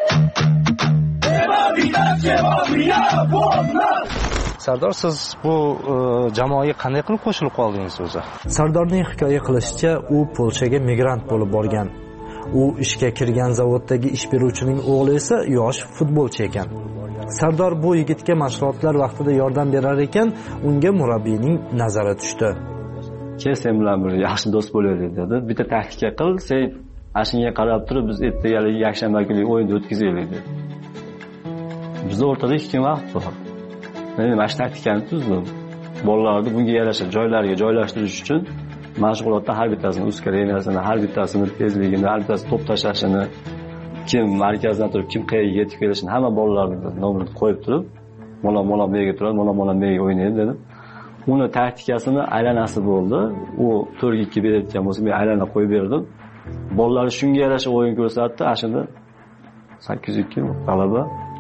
Sardor, siz bu jamoaga qanday qilib qo'shilib qoldingiz o'zi? Sardorning hikoya qilishicha, u Polshaga migrant bo'lib borgan. U ishga kirgan zavoddagi ish beruvchining o'g'li esa yosh futbolchi ekan. Sardor bu yigitga mashg'ulotlar vaqtida yordam berar ekan, unga murabbiyning nazari tushdi. "Kel, sen bilan bir yaxshi do'st bo'laylik" dedi. Bitta taktika qil, sen ashunga qarab turib biz ertagalik yakshanba kuni o'yin o'tkazaylik dedi. Bizning o'rtada 2 kun vaqt bor. Men mana shu taktikani tuzdim. Bolalarni bunga yarasha joylariga joylashtirish uchun mashg'ulotda har bittasini uskureniyasini, har bittasini tezligini, har bittasi to'p tashlashini, kim markazdan turib kim qayerga yetib kelishini hamma bolalarni nomini qo'yib turib, mola bu yerga turadi, mola bu yerga o'ynaydi dedim. Uni taktikasini aylanasi bo'ldi. U 4-2 berayotgan bo'lsa, men aylana qo'yib berdim. Bolalar shunga yarasha o'yin ko'rsatdi. Ashunda 8-2 g'alaba.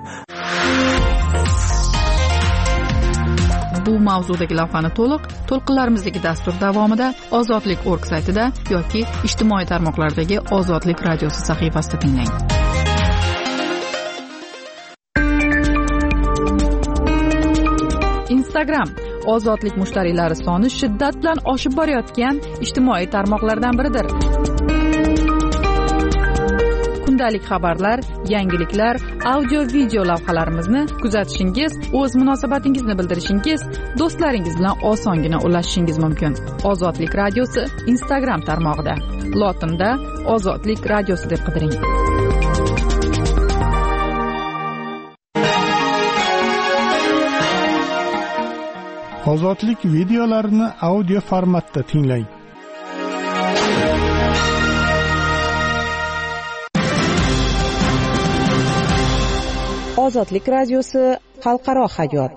Bu mavzudagi lavhani to'lqinlarimizdagi dastur davomida Ozodlik.org saytida yoki ijtimoiy tarmoqlardagi Ozodlik radiosi sahifasida tinglang. Instagram Ozodlik mushtariylari soni shiddat bilan oshib borayotgan ijtimoiy tarmoqlardan biridir. Kundalik xabarlar, yangiliklar, audio-video lavhalarimizni kuzatishingiz, o'z munosabatingizni bildirishingiz, do'stlaringiz bilan osongina ulashishingiz mumkin. Ozodlik radiosi Instagram tarmog'ida. Lotinda Ozodlik radiosi deb qidiring. Ozodlik videolarini audio formatda tinglang. Ozodlik radiosi xalqaro hayot.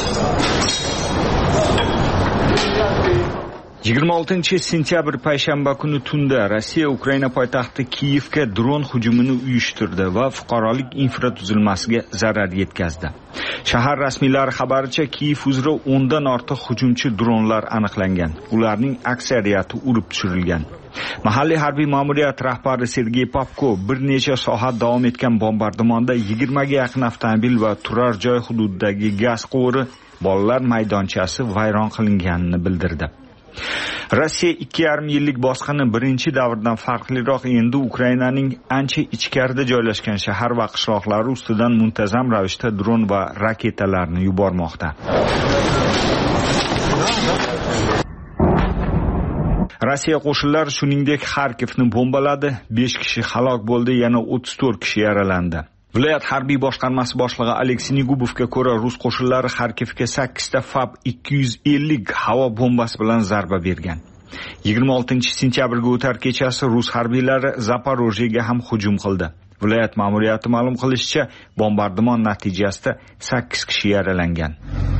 26-sentyabr payshanba kuni tunda Rossiya Ukraina poytaxti Kiyevga dron hujumini uyushtirdi va fuqarolik infratuzilmasiga zarar yetkazdi. Shahar rasmiylari xabaricha Kiyev uzra 10 dan ortiq hujumchi dronlar aniqlangan. Ularning aksariyati urib tushirilgan. Mahalliy harbiy ma'muriyat rahbari Sergey Popko bir necha soat davom etgan bombardimonda 20 ga yaqin avtomobil va turar joy hududidagi gaz quvuri, bolalar maydonchasi vayron qilinganini bildirdi. Rossiya 2,5 yillik bosqini birinchi davrdan farqliroq endi Ukrainaning ancha ichkarida joylashgan shahar va qishloqlari ustidan muntazam ravishda dron va raketalarni yubormoqda. Rossiya qo'shinlari shuningdek Xarkivni bombaladi, 5 kishi halok bo'ldi, yana 34 kishi yaralandi. Viloyat harbiy boshqarmasi boshlig'i Aleksey Negubovga ko'ra, rus qo'shinlari Xarkivga 8 ta FAB-250 havo bombasi bilan zarba bergan. 26-sentyabrga o'tar kechasi rus harbiylari Zaporojyega ham hujum qildi. Viloyat ma'muriyati ma'lum qilishicha, bombardimon natijasida 8 kishi yaralangan.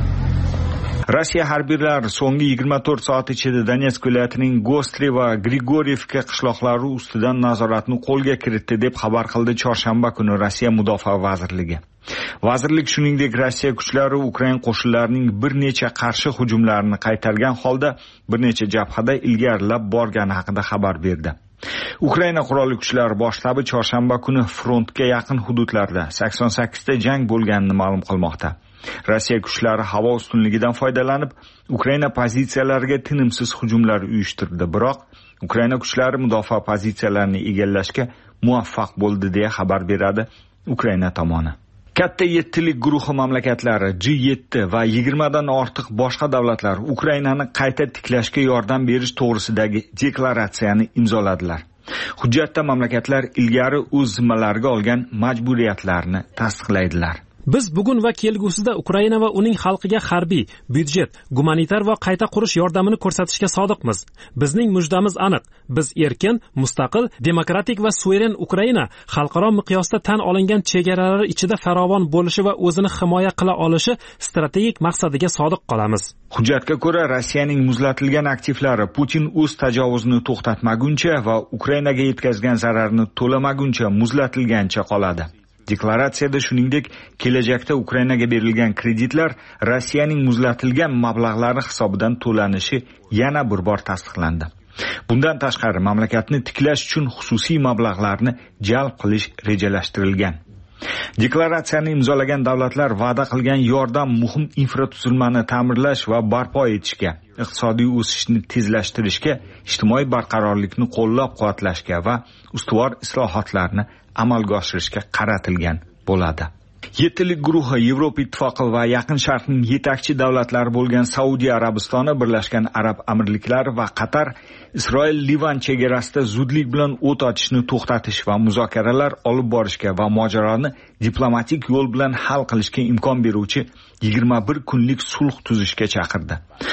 Rossiya harbiylari so'nggi 24 soat ichida Donetsk viloyatining Gostri va Grigorievka qishloqlari ustidan nazoratni qo'lga kiritdi deb xabar qildi chorshanba kuni Rossiya Mudofaa vazirligi. Vazirlik shuningdek Rossiya kuchlari Ukraina qo'shinlarining bir necha qarshi hujumlarini qaytargan holda bir necha jabhada ilgarilab borgani haqida xabar berdi. Ukraina qurolli kuchlari bosh shtabi chorshanba kuni frontga yaqin hududlarda 88 ta jang bo'lganini ma'lum qilmoqda. Rossiya kuchlari havo ustunligidan foydalanib, Ukraina pozitsiyalariga tinimsiz hujumlar uyushtirdi, biroq Ukraina kuchlari mudofaa pozitsiyalarini egallashga muvaffaq bo'ldi deya xabar beradi Ukraina tomoni. Katta 7lik guruhi mamlakatlari G7 va 20 dan ortiq boshqa davlatlar Ukrainani qayta tiklashga yordam berish to'g'risidagi deklaratsiyani imzoladilar. Hujjatda mamlakatlar ilgari o'z zimmalariga olgan majburiyatlarni tasdiqlaydilar. Biz bugun va kelgusida Ukraina va uning xalqiga harbiy, byudjet, gumanitar va qayta qurish yordamini ko'rsatishga sodiqmiz. Bizning mujdamiz aniq. Biz erkin, mustaqil, demokratik va suveren Ukraina xalqaro miqyosda tan olingan chegaralari ichida farovon bo'lishi va o'zini himoya qila olishi strategik maqsadiga sodiq qolamiz. Hujjatga ko'ra, Rossiyaning muzlatilgan aktivlari Putin o'z tajovuzini to'xtatmaguncha va Ukrainaga yetkazgan zararni to'lamaguncha muzlatilgancha qoladi. Deklaratsiyada shuningdek, kelajakda Ukrainaga berilgan kreditlar Rossiyaning muzlatilgan mablag'lari hisobidan to'lanishi yana bir bor tasdiqlandi. Bundan tashqari, mamlakatni tiklash uchun xususiy mablag'larni jalb qilish rejalashtirilgan. Deklaratsiyani imzolagan davlatlar va'da qilgan yordam muhim infratuzilmani ta'mirlash va barpo etishga, iqtisodiy o'sishni tezlashtirishga, ijtimoiy barqarorlikni qo'llab-quvvatlashga va ustuvor islohotlarni amalga oshirishga qaratilgan bo'ladi. 7lik guruhi Yevropa ittifoqi va Yaqin Sharqning yetakchi davlatlari bo'lgan Saudiya Arabistoni, Birlashgan Arab Amirliklari va Qatar Isroil-Livan chegarasida zudlik bilan o't ochishni to'xtatish va muzokaralar olib borishga va mojaroni diplomatik yo'l bilan hal qilishga imkon beruvchi 21 kunlik sulh tuzishga chaqirdi.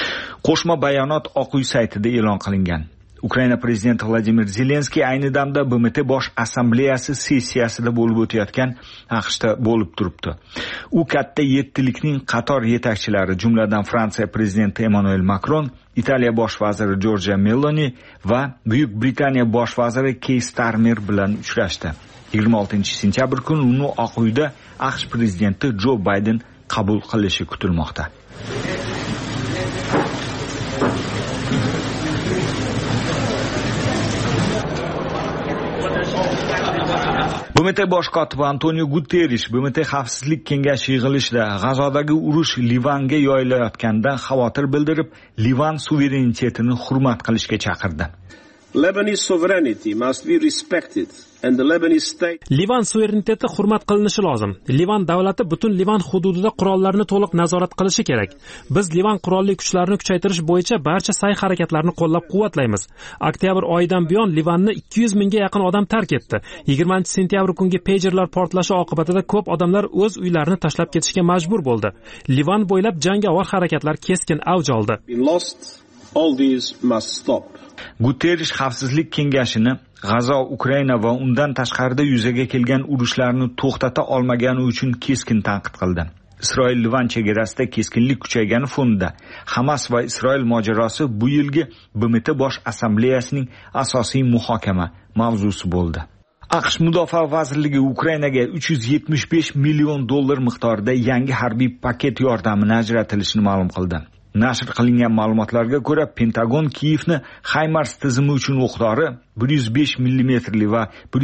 Qo'shma bayonot Oq uy saytida e'lon qilingan. Ukraina prezidenti Vladimir Zelenskiy ayni damda BMT bosh assambleyasi sessiyasida bo'lib o'tayotgan AQShda bo'lib turibdi. U katta yettilikning qator yetakchilari, jumladan Fransiya prezidenti Emmanuel Macron, Italiya bosh vaziri Giorgia Meloni va Buyuk Britaniya bosh vaziri Keir Starmer bilan uchrashdi. 26-sentyabr kuni uni Oq uyda AQSh prezidenti Jo Bayden qabul qilishi kutilmoqda. BMT bosh kotibi Antonio Guterrish BMT xavfsizlik kengashi yig'ilishida G'azodagi urush Livanga yoyilayotganidan xavotir bildirib, Livan suverenitetini hurmat qilishga chaqirdi. Lebanese sovereignty must be respected and the Lebanese state Livan suvereniteti hurmat qilinishi lozim. Livan davlati butun Livan hududida qurollarni to'liq nazorat qilishi kerak. Biz Livan qurolli kuchlarini kuchaytirish bo'yicha barcha sa'y-harakatlarni qo'llab-quvvatlaymiz. Oktyabr oyidan buyon Livanni 200 mingga yaqin odam tark etdi. 20-sentyabr kungi pagerlar portlashi oqibatida ko'p odamlar o'z uylarini tashlab ketishga majbur bo'ldi. Livan bo'ylab jangovar harakatlar keskin avj oldi. All these must stop. Guterrish xavfsizlik kengashini G'azo, Ukraina va undan tashqarida yuzaga kelgan urushlarni to'xtata olmagani uchun keskin tanqid qildi. Isroil-Livan chegarasida keskinlik kuchaygani fonida Hamas va Isroil mojarosi bu yilgi BMT bosh assambleyasining asosiy muhokama mavzusi bo'ldi. AQSh Mudofaa vazirligi Ukrainaga $375 million miqdorida yangi harbiy paket yordamini ajratilishini ma'lum qildi. Nashr qilingan ma'lumotlarga ko'ra, Pentagon Kiyevni HIMARS tizimi uchun o'qdori 105 mm va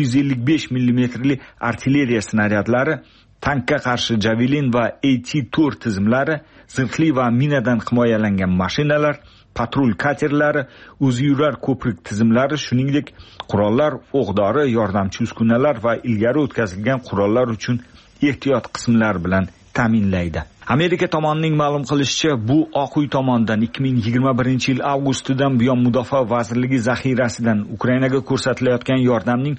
155 mm artilleriya snaryadlari, tankka qarshi Javelin va AT-4 tizimlari, zirhli va minadan himoyalangan mashinalar, patrul katerlari, o'zi yurar ko'prik tizimlari, shuningdek qurollar, o'qdori, yordamchi uskunalar va ilgari o'tkazilgan qurollar uchun ehtiyot qismlar bilan ta'minlaydi. Amerika tomonining ma'lum qilishicha, bu Oq uy tomonidan 2021-yil avgustidan buyon Mudofaa vazirligi zaxirasidan Ukrainaga ko'rsatilayotgan yordamning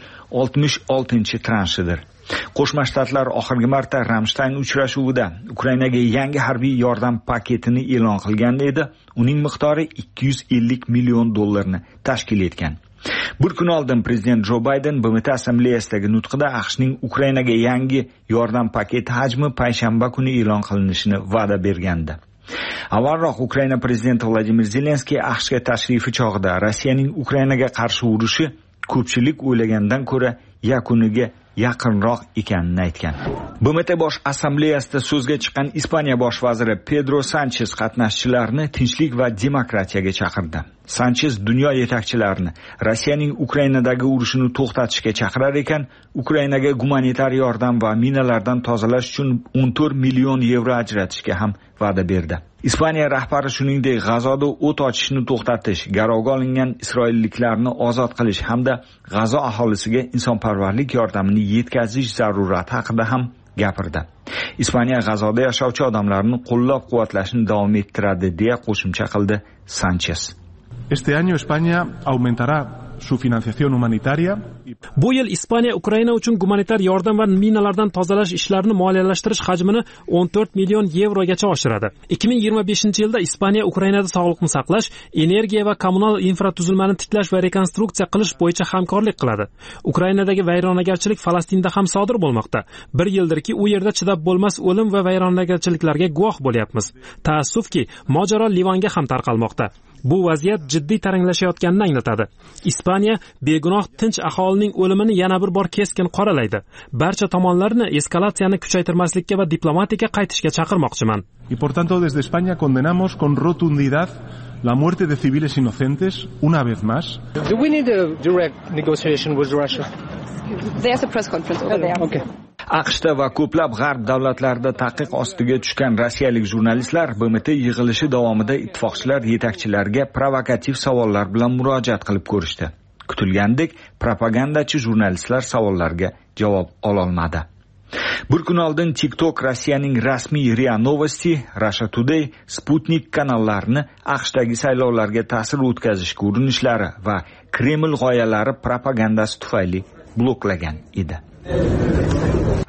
66-transhidir. Qo'shma Shtatlar oxirgi marta Ramstein uchrashuvida Ukrainaga yangi harbiy yordam paketini e'lon qilgan edi. Uning miqdori $250 million tashkil etgan. Bir kun oldin prezident Jo Bayden BMT assambleyasidagi nutqida AQShning Ukrainaga yangi yordam paketi hajmi payshanba kuni e'lon qilinishini va'da bergandi. Avvalroq Ukraina prezidenti Vladimir Zelenskiy AQShga tashrifi chog'ida Rossiyaning Ukrainaga qarshi urushi ko'pchilik o'ylagandan ko'ra yakuniga yaqinroq ekanini aytgan. BMT bosh assambleyasida so'zga chiqqan Ispaniya bosh vaziri Pedro Sanchez qatnashchilarni tinchlik va demokratiyaga chaqirdi. Sanchez dunyo yetakchilarini Rossiyaning Ukrainadagi urushini to'xtatishga chaqirar ekan, Ukrainaga gumanitar yordam va minalardan tozalash uchun 14 million yevro ajratishga ham va'da berdi. Ispaniya rahbari shuningdek G'azoda o't ochishni to'xtatish, garovga olingan isroilliklarni ozod qilish hamda G'azo aholisiga insonparvarlik yordamini yetkazish zarurati haqida ham gapirdi. Ispaniya G'azoda yashovchi odamlarni qo'llab-quvvatlashni davom ettiradi deya qo'shimcha qildi Sanchez. Este año España aumentará su financiación humanitaria. Bu yil Ispaniya Ukraina uchun gumanitar yordam va minalardan tozalash ishlarini moliyalashtirish hajmini 14 million yevrogacha oshiradi. 2025-yilda Ispaniya Ukrainada sog'liqni saqlash, energiya va kommunal infratuzilmani tiklash va rekonstruksiya qilish bo'yicha hamkorlik qiladi. Ukrainadagi vayronagarchilik Falastinda ham sodir bo'lmoqda. Bir yildirki, u yerda chidab bo'lmas o'lim va vayronagarchiliklarga guvoh bo'lyapmiz. Taassufki, mojaro Livanga ham tarqalmoqda. Bu vaziyat jiddiy taranglashayotganini anglatadi. Ispaniya begunoh tinch aholining o'limini yana bir bor keskin qoralaydi. Barcha tomonlarni eskalatsiyani kuchaytirmaslikka va diplomatikaga qaytishga chaqirmoqchiman. Y por tanto desde España condenamos con rotundidad la muerte de civiles inocentes una vez más. Do we need a direct negotiation with Russia? There's a press conference over there. Okay. AQShda va ko'plab g'arb davlatlarida taqiq ostiga tushgan rossiyalik jurnalistlar BMT yig'ilishi davomida ittifoqchilar yetakchilariga provokativ savollar bilan murojaat qilib ko'rishdi. Kutilgandek, propagandachi jurnalistlar savollarga javob ololmadi. Bir kun oldin TikTok Rossiyaning rasmiy RIA Novosti, Russia Today, Sputnik kanallarini AQShdagi saylovlarga ta'sir o'tkazishga urinishlari va Kreml g'oyalari propagandasi tufayli bloklagan edi.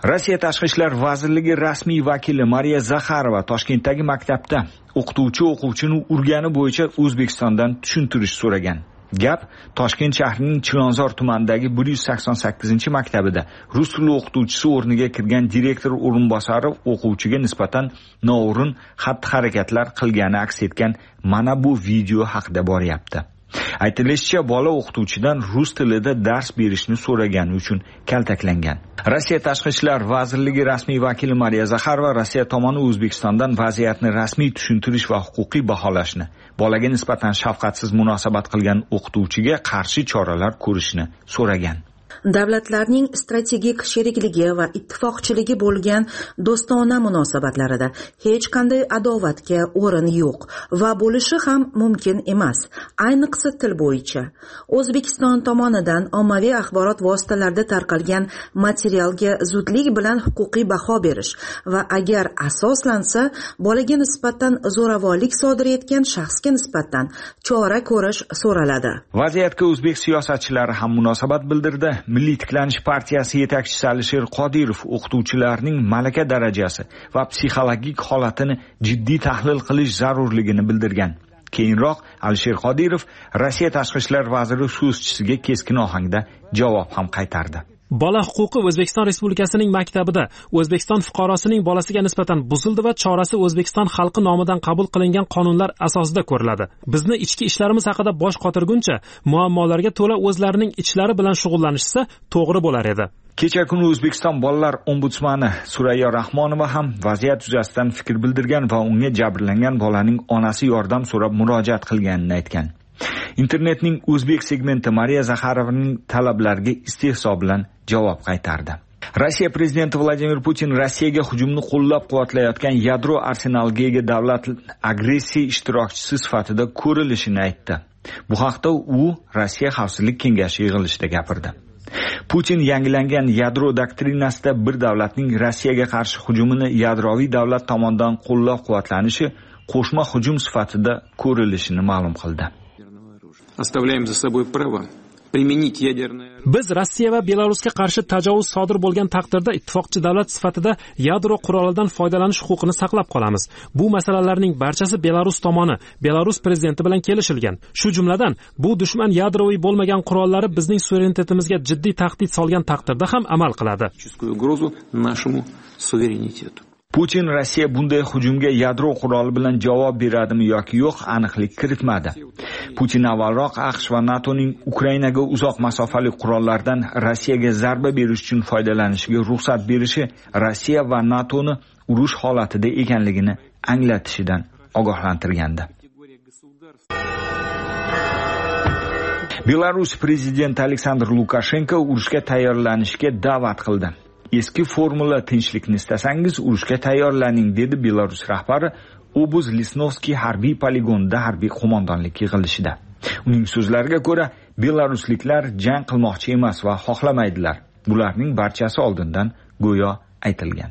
Rossiya Tashqi ishlar vazirligi rasmiy vakili Mariya Zakharova Toshkentdagi maktabda o'quvchini urgani bo'yicha O'zbekistondan tushuntirish so'ragan. Gap Toshkent shahrining Chilonzor tumanidagi 188-maktabida rus tili o'qituvchisi o'rniga kirgan direktor o'rinbosari o'quvchiga nisbatan noo'rin xatti-harakatlar qilgani aks etgan mana bu video haqida boryapti. Aytilishicha, bola o'qituvchidan rus tilida dars berishni so'ragani uchun kaltaklangan. Rossiya Tashqi ishlar vazirligi rasmiy vakili Mariya Zakharova Rossiya tomoni O'zbekistondan vaziyatni rasmiy tushuntirish va huquqiy baholashni, bolaga nisbatan shafqatsiz munosabat qilgan o'qituvchiga qarshi choralar ko'rishni so'ragan. Davlatlarning strategik sherikligi va ittifoqchiligi bo'lgan do'stona munosabatlarida hech qanday adovatga o'rin yo'q va bo'lishi ham mumkin emas. Ayniqsa til bo'yicha. O'zbekiston tomonidan ommaviy axborot vositalarida tarqalgan materialga zudlik bilan huquqiy baho berish va agar asoslansa, bolaga nisbatan zo'ravonlik sodir etgan shaxsga nisbatan chora ko'rish so'raladi. Vaziyatga o'zbek siyosatchilari ham munosabat bildirdi. Milliy tiklanish partiyasi yetakchisi Alisher Qodirov o'qituvchilarning malaka darajasi va psixologik holatini jiddiy tahlil qilish zarurligini bildirgan. Keyinroq Alisher Qodirov Rossiya Tashqi ishlar vaziri so'zchisiga keskin ohangda javob ham qaytardi. Bola huquqi O'zbekiston Respublikasining maktabida O'zbekiston fuqarosining bolasiga nisbatan buzildi va chorasi O'zbekiston xalqi nomidan qabul qilingan qonunlar asosida ko'riladi. Bizni ichki ishlarimiz haqida bosh qotirguncha muammolarga to'la o'zlarining ichlari bilan shug'ullanishsa to'g'ri bo'lar edi. Kecha kuni O'zbekiston bolalar ombudsmani Surayyo Rahmonova ham vaziyat yuzasidan fikr bildirgan va unga jabrlangan bolaning onasi yordam so'rab murojaat qilganini aytgan. Internetning o'zbek segmenti Mariya Zakharovaning talablariga istehzo bilan javob qaytardi. Rossiya prezidenti Vladimir Putin Rossiyaga hujumni qo'llab-quvvatlayotgan yadro arsenaliga ega davlat agressiya ishtirokchisi sifatida ko'rilishini aytdi. Bu haqda u Rossiya Xavfsizlik kengashi yig'ilishida gapirdi. Putin yangilangan yadro doktrinasida bir davlatning Rossiyaga qarshi hujumini yadroviy davlat tomonidan qo'llab-quvvatlanishi qo'shma hujum sifatida ko'rilishini ma'lum qildi. Оставляем за собой право применить ядерное. Biz Rossiya va Belarusga qarshi tajovuz sodir bo'lgan taqdirda ittifoqchi davlat sifatida yadro qurolidan foydalanish huquqini saqlab qolamiz. Bu masalalarning barchasi Belarus tomoni, Belarus prezidenti bilan kelishilgan. Shu jumladan bu dushman yadroviy bo'lmagan qurollari bizning suverenitetimizga jiddiy tahdid solgan taqdirda ham amal qiladi. Угрозу нашему суверенитету. Putin Rossiya bunday hujumga yadro quroli bilan javob beradimi yoki yo'q aniqlik kiritmadi. Putin avvalroq AQSh va NATOning Ukrainaga uzoq masofali qurollardan Rossiyaga zarba berish uchun foydalanishiga ruxsat berishi Rossiya va NATOni urush holatida ekanligini anglatishidan ogohlantirgandi. Belarus prezidenti Aleksandr Lukashenko urushga tayyorlanishga da'vat qildi. Eski formula tinchlikni istasangiz urushga tayyorlaning dedi Belarus rahbari Obuz Lisnovskiy harbiy poligonida harbiy qo'mondonlik yig'ilishida. Uning so'zlariga ko'ra, belarusliklar jang qilmoqchi emas va xohlamaydilar. Bularning barchasi oldindan go'yo aytilgan.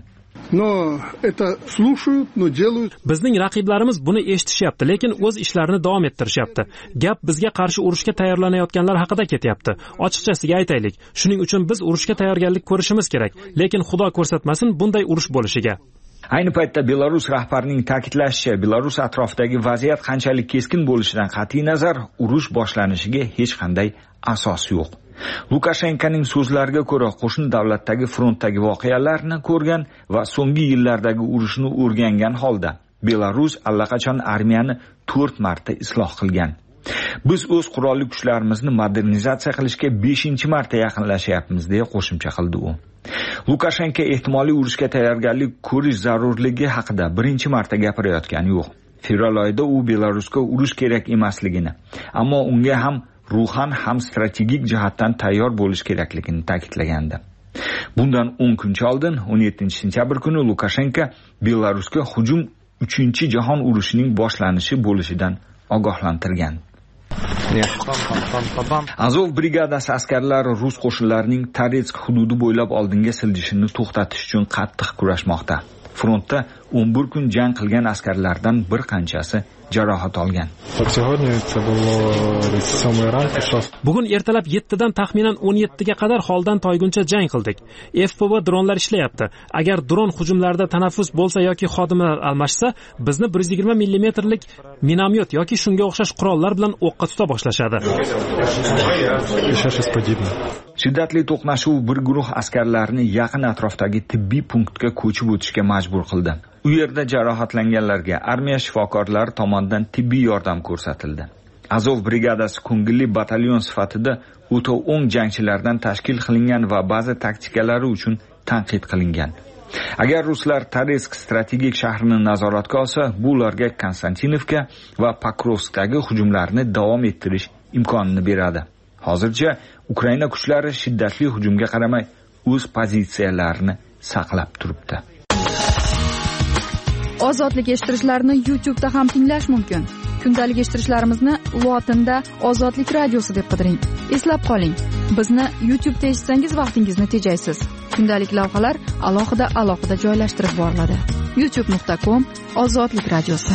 Bizning raqiblarimiz buni eshitishyapti, lekin o'z ishlarini davom ettirishyapti. Gap bizga qarshi urushga tayyorlanayotganlar haqida ketyapti. Ochiqchasiga aytaylik, shuning uchun biz urushga tayyorgarlik ko'rishimiz kerak, lekin Xudo ko'rsatmasin bunday urush bo'lishiga. Ayni paytda Belarus rahbarining ta'kidlashicha, Belarus atrofidagi vaziyat qanchalik keskin bo'lishidan qat'iy nazar, urush boshlanishiga hech qanday asos yo'q. Lukashenkoning so'zlariga ko'ra, qo'shni davlatdagi frontdagi voqealarni ko'rgan va so'nggi yillardagi urushni o'rgangan holda Belarus allaqachon armiyani 4 marta isloh qilgan. Biz o'z qurolli kuchlarimizni modernizatsiya qilishga 5-marta yaqinlashyapmiz deya qo'shimcha qildi u. Lukashenko ehtimoliy urushga tayyorgarlik ko'rish zarurligi haqida 1-marta gapirayotgani yo'q. Fevral oyida u Belarusga urush kerak emasligini, ammo unga ham ruhan ham strategik jihatdan tayyor bo'lish kerakligini ta'kidlagandi. Bundan 10 kun oldin 17-sentyabr kuni Lukashenko Belarusga hujum 3-jahon urushining boshlanishi bo'lishidan ogohlantirgan. Azov brigadasi askarlari rus qo'shinlarining Toretsk hududi bo'ylab oldinga siljishini to'xtatish uchun qattiq kurashmoqda. Frontda 11 kun jang qilgan askarlardan bir qanchasi jarohat olgan. Bugun ertalab 7 dan taxminan 17 ga qadar holdan toyguncha jang qildik. FPV dronlar ishlayapti. Agar dron hujumlarida tanaffus bo'lsa yoki xodimlar almashsa, bizni 120 mm minomyot yoki shunga o'xshash qurollar bilan o'qqa tuta boshlashadi. Shiddatli to'qnashuv bir guruh askarlarni yaqin atrofdagi tibbiy punktga ko'chib o'tishga majbur qildi. U yerda jarohatlanganlarga armiya shifokorlari tomonidan tibbiy yordam ko'rsatildi. Azov brigadasi ko'ngilli batalyon sifatida o'ta o'ng jangchilardan tashkil qilingan va ba'zi taktikalari uchun tanqid qilingan. Agar ruslar Toretsk strategik shahrini nazoratga olsa, bu ularga Konstantinovka va Pokrovskdagi hujumlarni davom ettirish imkonini beradi. Hozircha Ukraina kuchlari shiddatli hujumga qaramay o'z pozitsiyalarini saqlab turibdi. Ozodlik eshittirishlarni YouTube'da ham tinglash mumkin. Kundalik eshittirishlarimizni lotinda Ozodlik radiosi deb qidiring. Eslab qoling, bizni YouTube'da eshitsangiz vaqtingizni tejaysiz. Kundalik lavhalar alohida joylashtirib boriladi. youtube.com/Ozodlik radiosi.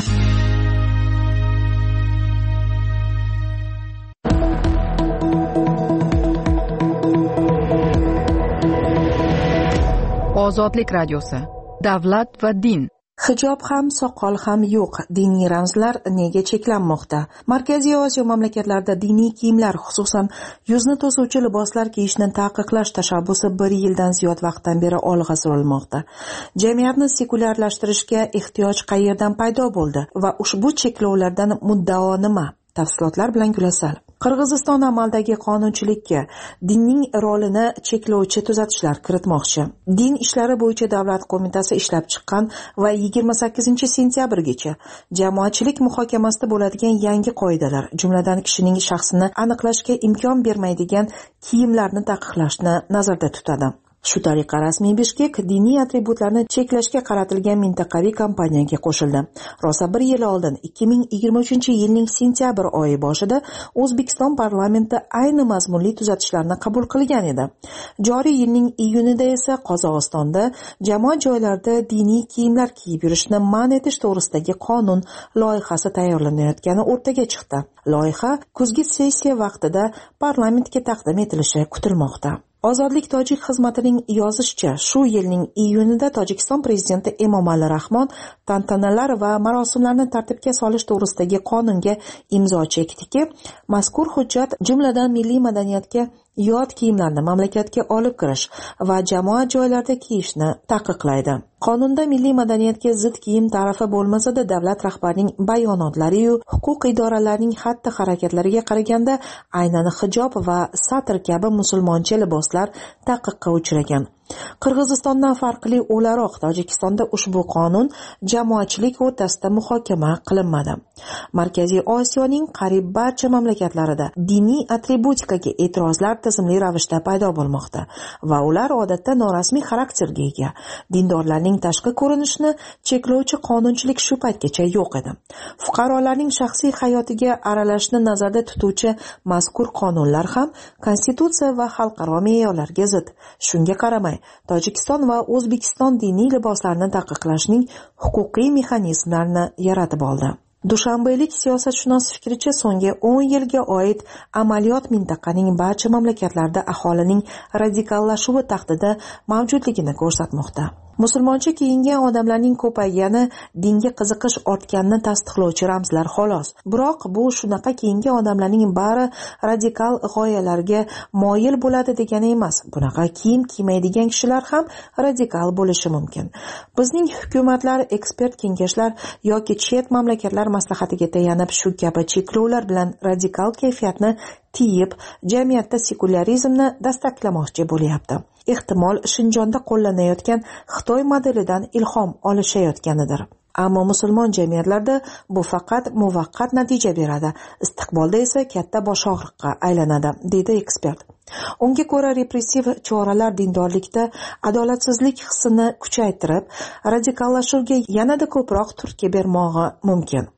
Ozodlik radiosi. Davlat va din. Hijob ham, soqol ham yo'q. Diniy ramzlar nega cheklanmoqda? Markaziy Osiyo mamlakatlarida diniy kiyimlar, xususan yuzni to'suvchi liboslar kiyishni taqiqlash tashabbusi 1 yildan ziyod vaqtdan beri olg'a surilmoqda. Jamiyatni sekulyarlashtirishga ehtiyoj qayerdan paydo bo'ldi va ushbu cheklovlardan muddao nima? Tafsilotlar bilan Gulasal. Qirg'iziston amaldagi qonunchilikka dinning rolini cheklovchi tuzatishlar kiritmoqchi. Din ishlari bo'yicha davlat qo'mitasi ishlab chiqqan va 28-sentyabrgacha jamoatchilik muhokamasida bo'ladigan yangi qoidalar, jumladan kishining shaxsini aniqlashga imkon bermaydigan kiyimlarni taqiqlashni nazarda tutadi. Shu tariqa rasmiy Bishkek diniy atributlarni cheklashga qaratilgan mintaqaviy kampaniyaga qo'shildi. Rosa 1 yil oldin 2023-yilning sentyabr oyi boshida O'zbekiston parlamenti ayni mazmunli tuzatishlarni qabul qilgan edi. Joriy yilning iyunida esa Qozog'istonda jamoat joylarida diniy kiyimlar kiyib yurishni man etish to'g'risidagi qonun loyihasi tayyorlanayotgani o'rtaga chiqdi. Loyiha kuzgi sessiya vaqtida parlamentga taqdim etilishi kutilmoqda. Ozodlik tojik xizmatining yozishicha, shu yilning iyunida Tojikiston prezidenti Emomali Rahmon tantanalar va marosimlarni tartibga solish to'g'risidagi qonunga imzo chekdiki, mazkur hujjat jumladan milliy madaniyatga yot kiyimlarni mamlakatga olib kirish va jamoat joylarida kiyishni taqiqlaydi. Qonunda milliy madaniyatga zid kiyim ta'rifi bo'lmasa-da, davlat rahbarining bayonotlari yu huquq idoralarining xatti-harakatlariga qaraganda aynan hijob va satr kabi musulmoncha liboslar taqiqqa uchragan. Qirg'izistondan farqli o'laroq Tojikistonda ushbu qonun jamoatchilik o'rtasida muhokama qilinmadi. Markaziy Osiyoning qariyb barcha mamlakatlarida diniy atributikaga e'tirozlar tizimli ravishda paydo bo'lmoqda va ular odatda norasmiy xarakterga ega. Dindorlarning tashqi ko'rinishini cheklovchi qonunchilik shu paytgacha yo'q edi. Fuqarolarning shaxsiy hayotiga aralashishni nazarda tutuvchi mazkur qonunlar ham konstitutsiya va xalqaro me'yorlarga zid. Shunga qaramay Tojikiston va O'zbekiston diniy liboslarni taqiqlashning huquqiy mexanizmlarini yaratib oldi. Dushanbelik siyosatshunos fikricha, so'nggi 10 yilga oid amaliyot mintaqaning barcha mamlakatlarida aholining radikallashuvi tahdidi mavjudligini ko'rsatmoqda. Musulmoncha kiyingan odamlarning ko'paygani dinga qiziqish ortganini tasdiqlovchi ramzlar xolos. Biroq bu shunaqa kiyingan odamlarning bari radikal g'oyalarga moyil bo'ladi degani emas. Bunaqa kiyim kiymaydigan kishilar ham radikal bo'lishi mumkin. Bizning hukumatlar, ekspert kengashlar yoki chet mamlakatlar maslahatiga tayanib shu kabi cheklovlar bilan radikal kayfiyatni tiyib, jamiyatda sekularizmni dastaklamoqchi bo'lyapti. Ehtimol Shinjonda qo'llanayotgan Xitoy modelidan ilhom olishayotganidir. Ammo musulmon jamiyatlarda bu faqat muvaqqat natija beradi, istiqbolda esa katta bosh og'riqqa aylanadi, deydi ekspert. Unga ko'ra, repressiv choralar dindorlikda adolatsizlik hissini kuchaytirib, radikallashuvga yanada ko'proq turtki bermog'i mumkin.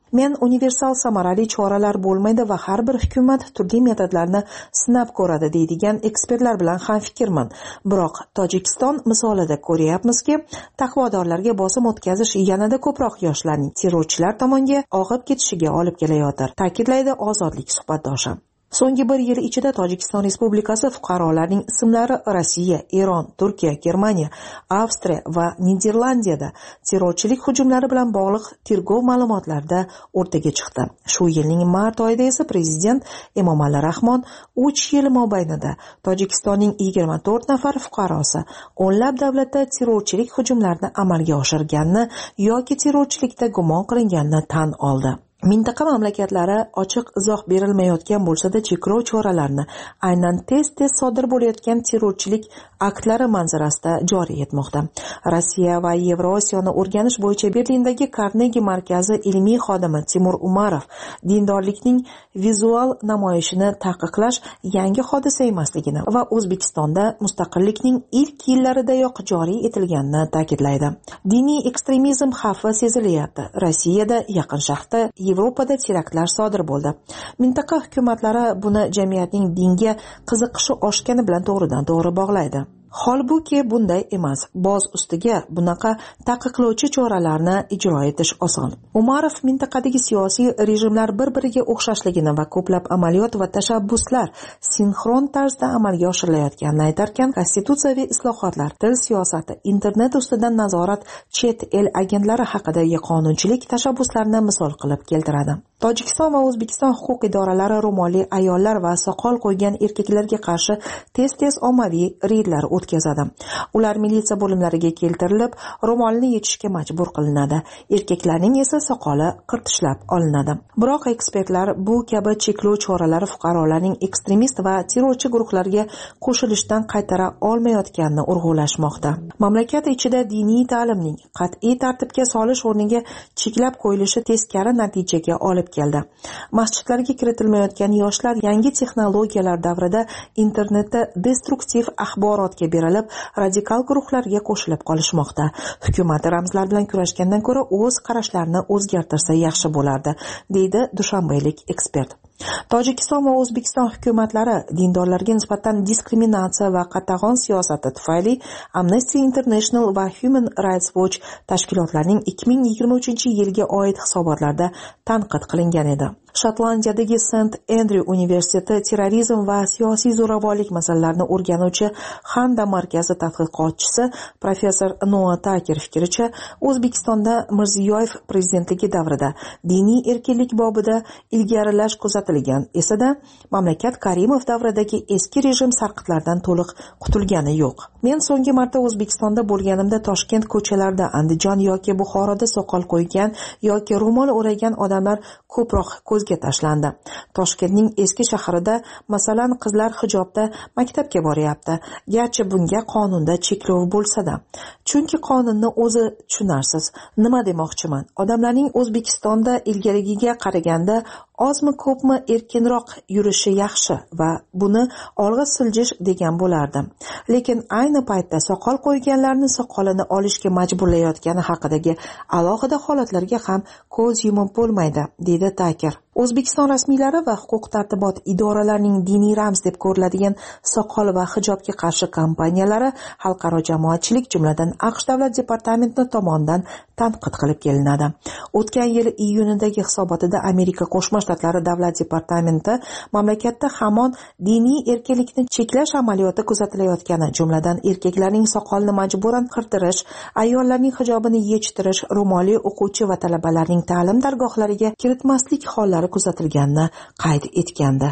Men universal samarali choralar bo'lmaydi va har bir hukumat turli metodlarni sinab ko'radi deydigan ekspertlar bilan ham fikrman. Biroq Tojikiston misolida ko'ryapmizki, taqvodorlarga bosim o'tkazish yanada ko'proq yoshlarning terrorchilar tomonga og'ib ketishiga olib kelayotir, ta'kidlaydi Ozodlik suhbatdoshi. So'nggi bir yil ichida Tojikiston Respublikasi fuqarolarining ismlari Rossiya, Eron, Turkiya, Germaniya, Avstriya va Niderlandiyada terrorchilik hujumlari bilan bog'liq tergov ma'lumotlarida o'rtaga chiqdi. Shu yilning mart oyida esa prezident Emomali Rahmon 3 yil mobaynida Tojikistonning 24 nafar fuqarosi o'nlab davlatda terrorchilik hujumlarini amalga oshirganini yoki terrorchilikda gumon qilinganini tan oldi. Mintaqa mamlakatlari ochiq izoh berilmayotgan bo'lsa-da, cheklov choralarini aynan tez-tez sodir bo'layotgan terrorchilik aktlari manzarasida joriy etmoqda. Rossiya va Yevrosiyoni o'rganish bo'yicha Berlindagi Carnegie markazi ilmiy xodimi Timur Umarov dindorlikning vizual namoyishini taqiqlash yangi hodisa emasligini va O'zbekistonda mustaqillikning ilk yillaridayoq joriy etilganini ta'kidlaydi. Diniy ekstremizm xavfi sezilyapti. Rossiyada, Yaqin Sharqda, Yevropada teraktlar sodir bo'ldi. Mintaqa hukumatlari buni jamiyatning dinga qiziqishi oshgani bilan to'g'ridan-to'g'ri bog'laydi. Holbuki bunday emas. Boz ustiga bunaqa taqiqlovchi choralarni ijro etish oson. Umarov mintaqadagi siyosiy rejimlar bir-biriga o'xshashligini va ko'plab amaliyot va tashabbuslar sinxron tarzda amalga oshirilayotganini aytarkan, konstitutsiyaviy islohotlar, til siyosati, internet ustidan nazorat, chet el agentlari haqidagi qonunchilik tashabbuslarini misol qilib keltiradi. Tojikiston va O'zbekiston huquq idoralari ro'molli ayollar va soqol qo'ygan erkaklarga qarshi tez-tez ommaviy reydlar o'tkazadi. Ular militsiya bo'limlariga keltirilib, ro'molni yechishga majbur qilinadi. Erkaklarning esa soqoli qirtishlab olinadi. Biroq ekspertlar bu kabi cheklov choralari fuqarolarning ekstremist va terrorchi guruhlarga qo'shilishdan qaytara olmayotganini urg'ulashmoqda. Mamlakat ichida diniy ta'limning qat'iy tartibga solish o'rniga cheklab qo'yilishi teskari natijaga olib keldi. Masjidlarga kiritilmayotgan yoshlar yangi texnologiyalar davrida internetda destruktiv axborotga berilib, radikal guruhlarga qo'shilib qolishmoqda. Hukumat ramzlar bilan kurashgandan ko'ra o'z qarashlarini o'zgartirsa yaxshi bo'lardi, deydi dushanbeylik ekspert. Tojikiston va O'zbekiston hukumatlari dindorlarga nisbatan diskriminatsiya va qatag'on siyosati tufayli Amnesty International va Human Rights Watch tashkilotlarining 2023-yilga oid hisobotlarda tanqid qilingan edi. Shotlandiyadagi St. Andrew universiteti terrorizm va siyosiy zo'ravonlik masalalarini o'rganuvchi Handa markazi tadqiqotchisi professor Noah Taker fikricha, O'zbekistonda Mirziyoyev prezidentligi davrida diniy erkinlik bobida ilgarilash kuzatilgan esa-da, mamlakat Karimov davridagi eski rejim sarqitlardan to'liq qutulgani yo'q. Men so'nggi marta O'zbekistonda bo'lganimda Toshkent ko'chalarida, Andijon yoki Buxoroda soqol qo'ygan yoki ro'mol o'ragan odamlar ko'proq ko'zga tashlandi. Toshkentning eski shahrida, masalan, qizlar hijobda maktabga boryapti. Garchi bunga qonunda cheklov bo'lsa-da. Chunki qonunni o'zi tushunarsiz. Nima demoqchiman? Odamlarning O'zbekistonda ilgarigiga qaraganda ozmi ko'pmi erkinroq yurishi yaxshi va buni olg'a siljish degan bo'lardim. Lekin ayni paytda soqol qo'yganlarni soqolini olishga majburlayotgani haqidagi alohida holatlarga ham ko'z yumib bo'lmaydi, deydi Taker. O'zbekiston rasmiylari va huquq-tartibot idoralarining diniy ramz deb ko'riladigan soqol va hijobga qarshi kampaniyalari xalqaro jamoatchilik, jumladan AQSh davlat departamenti tomonidan tanqid qilib kelinadi. O'tgan yil iyunidagi hisobotida Amerika Qo'shma Shtatlari davlat departamenti mamlakatda hamon diniy erkinlikni cheklash amaliyoti kuzatilayotgani, jumladan erkaklarning soqolini majburan qirtirish, ayollarning hijobini yechtirish, ro'molli o'quvchi va talabalarning ta'lim dargohlariga kiritmaslik hollari kuzatilganini qayd etgandi.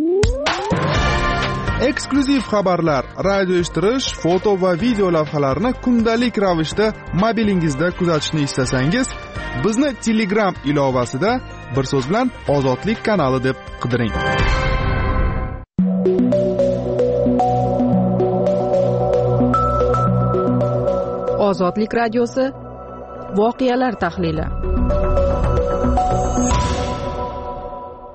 Eksklyuziv xabarlar, radio eshittirish, foto va video lavhalarni kundalik ravishda mobilingizda kuzatishni istasangiz, bizni Telegram ilovasida bir so'z bilan Ozodlik kanali deb qidiring. Ozodlik radiosi voqealar tahlili.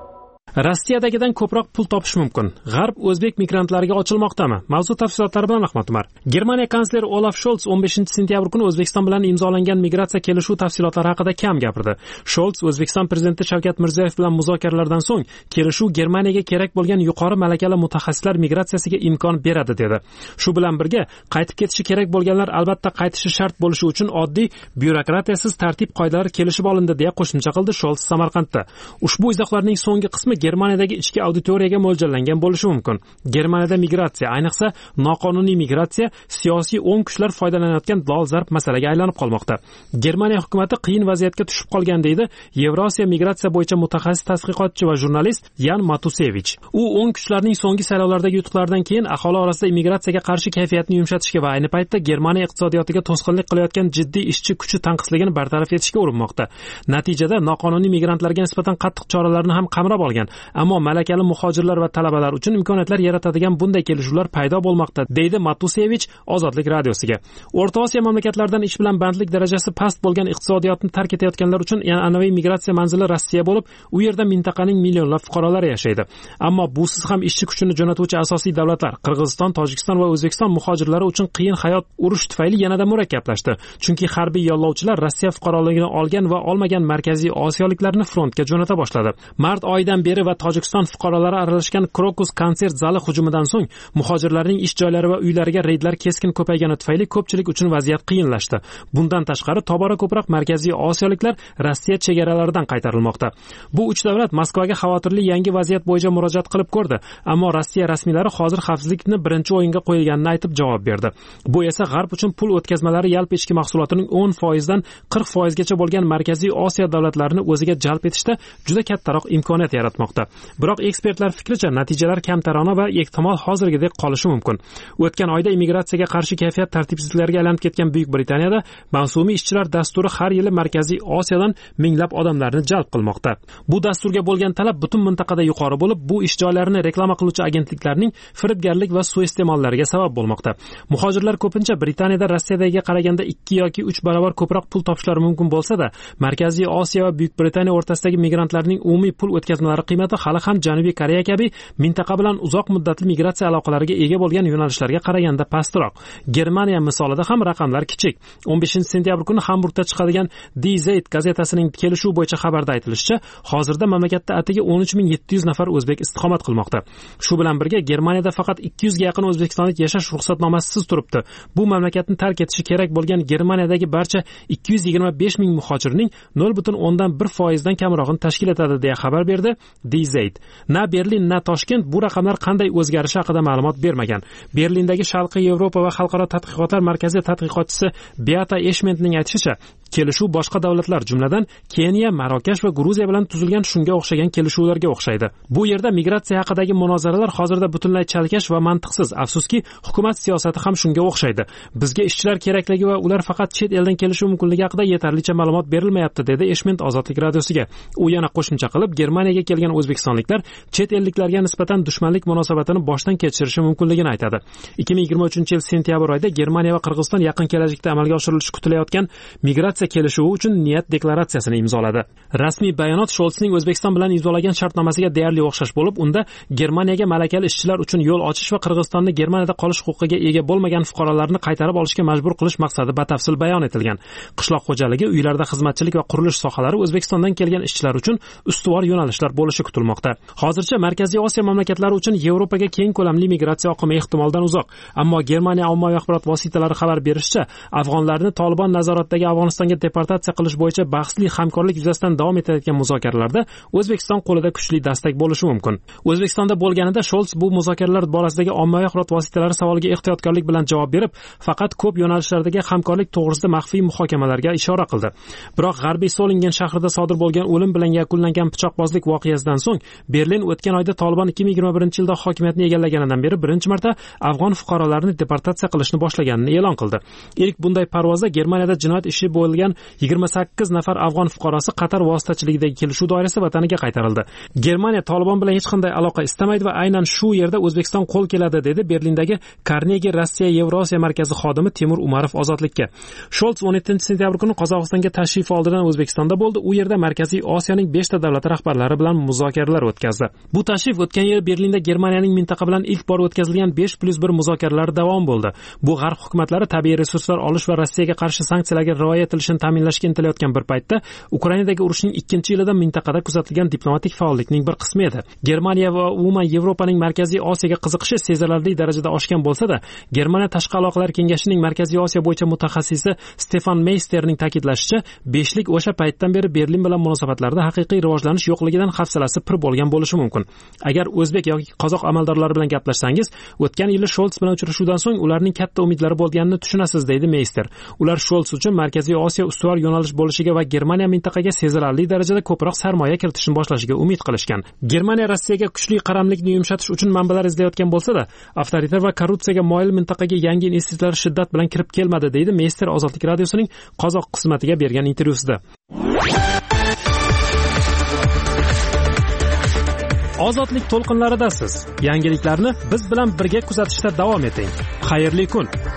Rossiyadagidan ko'proq pul topish mumkin. G'arb o'zbek migrantlariga ochilmoqdami? Mavzu tafsilotlari bilan Ahmad Umar. Germaniya kansleri Olaf Scholz 15-sentyabr kuni O'zbekiston bilan imzolangan migratsiya kelishuv tafsilotlari haqida kam gapirdi. Scholz O'zbekiston prezidenti Shavkat Mirziyoyev bilan muzokaralardan so'ng kelishuv Germaniyaga kerak bo'lgan yuqori malakali mutaxassislar migratsiyasiga imkon beradi dedi. Shu bilan birga qaytib ketishi kerak bo'lganlar albatta qaytishi shart bo'lishi uchun oddiy byurokratiyasiz tartib-qoidalar kelishib olindi deya qo'shimcha qildi Scholz Samarqandda. Ushbu izohlarning so'nggi qismi Germaniyadagi ichki auditoriyaga mo'ljallangan bo'lishi mumkin. Germaniyada migratsiya, ayniqsa noqonuniy migratsiya siyosiy o'ng kuchlar foydalanayotgan dolzarb masalaga aylanib qolmoqda. Germaniya hukumatı qiyin vaziyatga tushib qolgan deydi Yevrosiya migratsiya bo'yicha mutaxassis tadqiqotchi va jurnalist Yan Matusevich. U o'ng kuchlarning so'nggi saylovlardagi yutuqlaridan keyin aholi orasida immigratsiyaga qarshi kayfiyatni yumshatishga va ayni paytda Germaniya iqtisodiyotiga to'sqinlik qilayotgan jiddiy ishchi kuchi tanqisligini bartaraf etishga urinmoqda. Natijada noqonuniy migrantlarga nisbatan qattiq choralarni ham qamrab olgan, ammo malakali muhojirlar va talabalar uchun imkoniyatlar yaratadigan bunday kelishuvlar paydo bo'lmoqda, deydi Matusevich Ozodlik radiosiga. O'rta Osiyo mamlakatlaridan ish bilan bandlik darajasi past bo'lgan iqtisodiyotni tark etayotganlar uchun an'anaviy migratsiya manzili Rossiya bo'lib, u yerda mintaqaning millionlab fuqarolari yashaydi. Ammo busiz ham ishchi kuchini jo'natuvchi asosiy davlatlar Qirg'iziston, Tojikiston va O'zbekiston muhojirlari uchun qiyin hayot urush tufayli yanada murakkablashdi. Chunki harbiy yollovchilar Rossiya fuqaroligini olgan va olmagan markaziy osiyoliklarni frontga jo'nata boshladi. Mart oyidan beri va Tojikiston fuqarolari aralashgan Krokus konsert zali hujumidan so'ng muhojirlarning ish joylari va uylariga reydlar keskin ko'paygani tufayli ko'pchilik uchun vaziyat qiyinlashdi. Bundan tashqari tobora ko'proq markaziy osiyoliklar Rossiya chegaralaridan qaytarilmoqda. Bu uch davlat Moskvaga xavotirli yangi vaziyat bo'yicha murojaat qilib ko'rdi, ammo Rossiya rasmiylari hozir xavfsizlikni birinchi o'yinga qo'yilganini aytib javob berdi. Bu esa G'arb uchun pul o'tkazmalari yalpi ichki mahsulotining 10% dan 40% gacha bo'lgan markaziy Osiyo davlatlarini o'ziga jalb etishda juda kattaroq imkoniyat yaratmoqda. Biroq ekspertlar fikricha natijalar kamtarona va ehtimol hozirgidek qolishi mumkin. O'tgan oyda immigratsiyaga qarshi kayfiyat tartibsizliklarga aylanib ketgan Buyuk Britaniyada mavsumiy ishchilar dasturi har yili markaziy Osiyodan minglab odamlarni jalb qilmoqda. Bu dasturga bo'lgan talab butun mintaqada yuqori bo'lib, bu ish joylarini reklama qiluvchi agentliklarning firibgarlik va suiiste'mollariga sabab bo'lmoqda. Muhojirlar ko'pincha Britaniyada Rossiyadagiga qaraganda 2 yoki 3 barobar ko'proq pul topishlari mumkin bo'lsa-da, Markaziy Osiyo va Buyuk Britaniya o'rtasidagi migrantlarning umumiy pul o'tkazmalari qiymati hali ham Janubiy Koreya kabi mintaqa bilan uzoq muddatli migratsiya aloqalariga ega bo'lgan yo'nalishlarga qaraganda pastroq. Germaniya misolida ham raqamlar kichik. 15-sentyabr kuni Hamburgda chiqadigan Die Zeit gazetasining kelishuv bo'yicha xabarda aytilishicha, hozirda mamlakatda atigi 13700 nafar o'zbek istiqomat qilmoqda. Shu bilan birga Germaniyada faqat 200 ga yaqin o'zbekistonlik yashash ruxsatnomasisiz turibdi. Bu mamlakatni tark etishi kerak bo'lgan Germaniyadagi barcha 225 ming muhojirning 0.1% dan kamrog'ini tashkil etadi deya xabar berdi Die Zeit. Na Berlin, na Toshkent bu raqamlar qanday o'zgarishi haqida ma'lumot bermagan. Berlindagi Sharqiy Yevropa va xalqaro tadqiqotlar markazi tadqiqotchisi Beata Eschmentning aytishicha, kelishuv boshqa davlatlar, jumladan Keniya, Marokash va Gruziya bilan tuzilgan shunga o'xshagan kelishuvlarga o'xshaydi. Bu yerda migratsiya haqidagi munozaralar hozirda butunlay chalkash va mantiqsiz. Afsuski, hukumat siyosati ham shunga o'xshaydi. Bizga ishchilar kerakligi va ular faqat chet eldan kelishi mumkinligi haqida yetarlicha ma'lumot berilmayapti, dedi Eschment Ozodlik radiosiga. U yana qo'shimcha qilib, Germaniyaga kelgan o'zbekistonliklar chet elliklarga nisbatan dushmanlik munosabatini boshdan kechirishi mumkinligini aytadi. 2023-yil sentyabr oyida Germaniya va Qirg'iziston yaqin kelajakda amalga oshirilishi kutilayotgan migratsiya kelishuvi uchun niyat deklaratsiyasini imzoladi. Rasmiy bayonot Scholzning O'zbekiston bilan imzolagan shartnomasiga deyarli o'xshash bo'lib, unda Germaniyaga malakali ishchilar uchun yo'l ochish va Qirg'izistonda Germaniyada qolish huquqiga ega bo'lmagan fuqarolarni qaytarib olishga majbur qilish maqsadi batafsil bayon etilgan. Qishloq xo'jaligi, uylarda xizmatchilik va qurilish sohalari O'zbekistondan kelgan ishchilar uchun ustuvor yo'nalishlar bo'lishi kutilmoqda. Hozircha Markaziy Osiyo mamlakatlari uchun Yevropaga keng ko'lamli migratsiya oqimi ehtimoldan uzoq, ammo Germaniya ommaviy axborot vositalari xabar berishicha, afg'onlarni Tolibon nazoratidagi Afg'onistonga deportatsiya qilish bo'yicha bahsli hamkorlik yuzasidan davom etayotgan muzokaralarda O'zbekiston qo'lida kuchli dastak bo'lishi mumkin. O'zbekistonda bo'lganida Scholz bu muzokaralar borasidagi ommaviy axborot vositalari savoliga ehtiyotkorlik bilan javob berib, faqat ko'p yo'nalishlardagi hamkorlik to'g'risida maxfiy muhokamalarga ishora qildi. Biroq G'arbiy Solingen shahrida sodir bo'lgan o'lim bilan yakunlangan pichoqbozlik voqeasidan so'ng Berlin o'tgan oyda Tolibon 2021-yilda hokimiyatni egallaganidan beri birinchi marta afg'on fuqarolarini deportatsiya qilishni boshlaganini e'lon qildi. Ilk bunday parvozda Germaniyada jinoyat ishi bo'lgan bo'lgan 28 nafar afg'on fuqarosi Qatar vositachiligidagi kelishuv doirasida vataniga qaytarildi. Germaniya Tolibon bilan hech qanday aloqa istamaydi va aynan shu yerda O'zbekiston qo'l keladi, dedi Berlindagi Carnegie Rossiya Yevrosiya markazi xodimi Timur Umarov Ozodlikka. Sholts 17-sentyabr kuni Qozog'istonga tashrif oldidan O'zbekistonda bo'ldi. U yerda Markaziy Osiyoning 5 ta davlati rahbarlari bilan muzokaralar o'tkazdi. Bu tashrif o'tgan yil Berlinda Germaniyaning mintaqa bilan ilk bor o'tkazilgan 5+1 muzokaralari davom bo'ldi. Bu g'arb hukumatlari tabiiy resurslar olish va Rossiyaga qarshi sanksiyalarga rioya etilishini ta'minlashga intilayotgan bir paytda Ukrainadagi urushning 2-yilida mintaqada kuzatilgan diplomatik faollikning bir qismi edi. Germaniya va umuman Yevropaning Markaziy Osiyoga qiziqishi sezilarli darajada oshgan bo'lsa-da, Germaniya tashqi aloqalar kengashining Markaziy Osiyo bo'yicha mutaxassisi Stefan Meisterning ta'kidlashicha, 5lik o'sha paytdan beri Berlin bilan munosabatlarda haqiqiy rivojlanish yo'qligidan hafsalasi pir bo'lgan bo'lishi mumkin. Agar o'zbek yoki qozoq amaldorlari bilan gaplashsangiz, o'tgan yili Sholts bilan uchrashuvdan so'ng ularning katta umidlari bo'lganini tushunasiz, deydi Meister. Ular Sholts uchun Markaziy Osiyo ustuvor yo'nalish bo'lishiga va Germaniya mintaqaga sezilarli darajada ko'proq sarmoya kiritishni boshlashiga umid qilishgan. Germaniya Rossiyaga kuchli qaramlikni yumshatish uchun manbalar izlayotgan bo'lsa-da, avtoritar va korrupsiyaga moyil mintaqaga yangi investitsiyalar shiddat bilan kirib kelmadi, deydi Meister Ozodlik radiosining qozoq xizmatiga bergan intervyusida. Ozodlik to'lqinlaridasiz. Yangiliklarni biz bilan birga kuzatishda davom eting. Xayrli kun.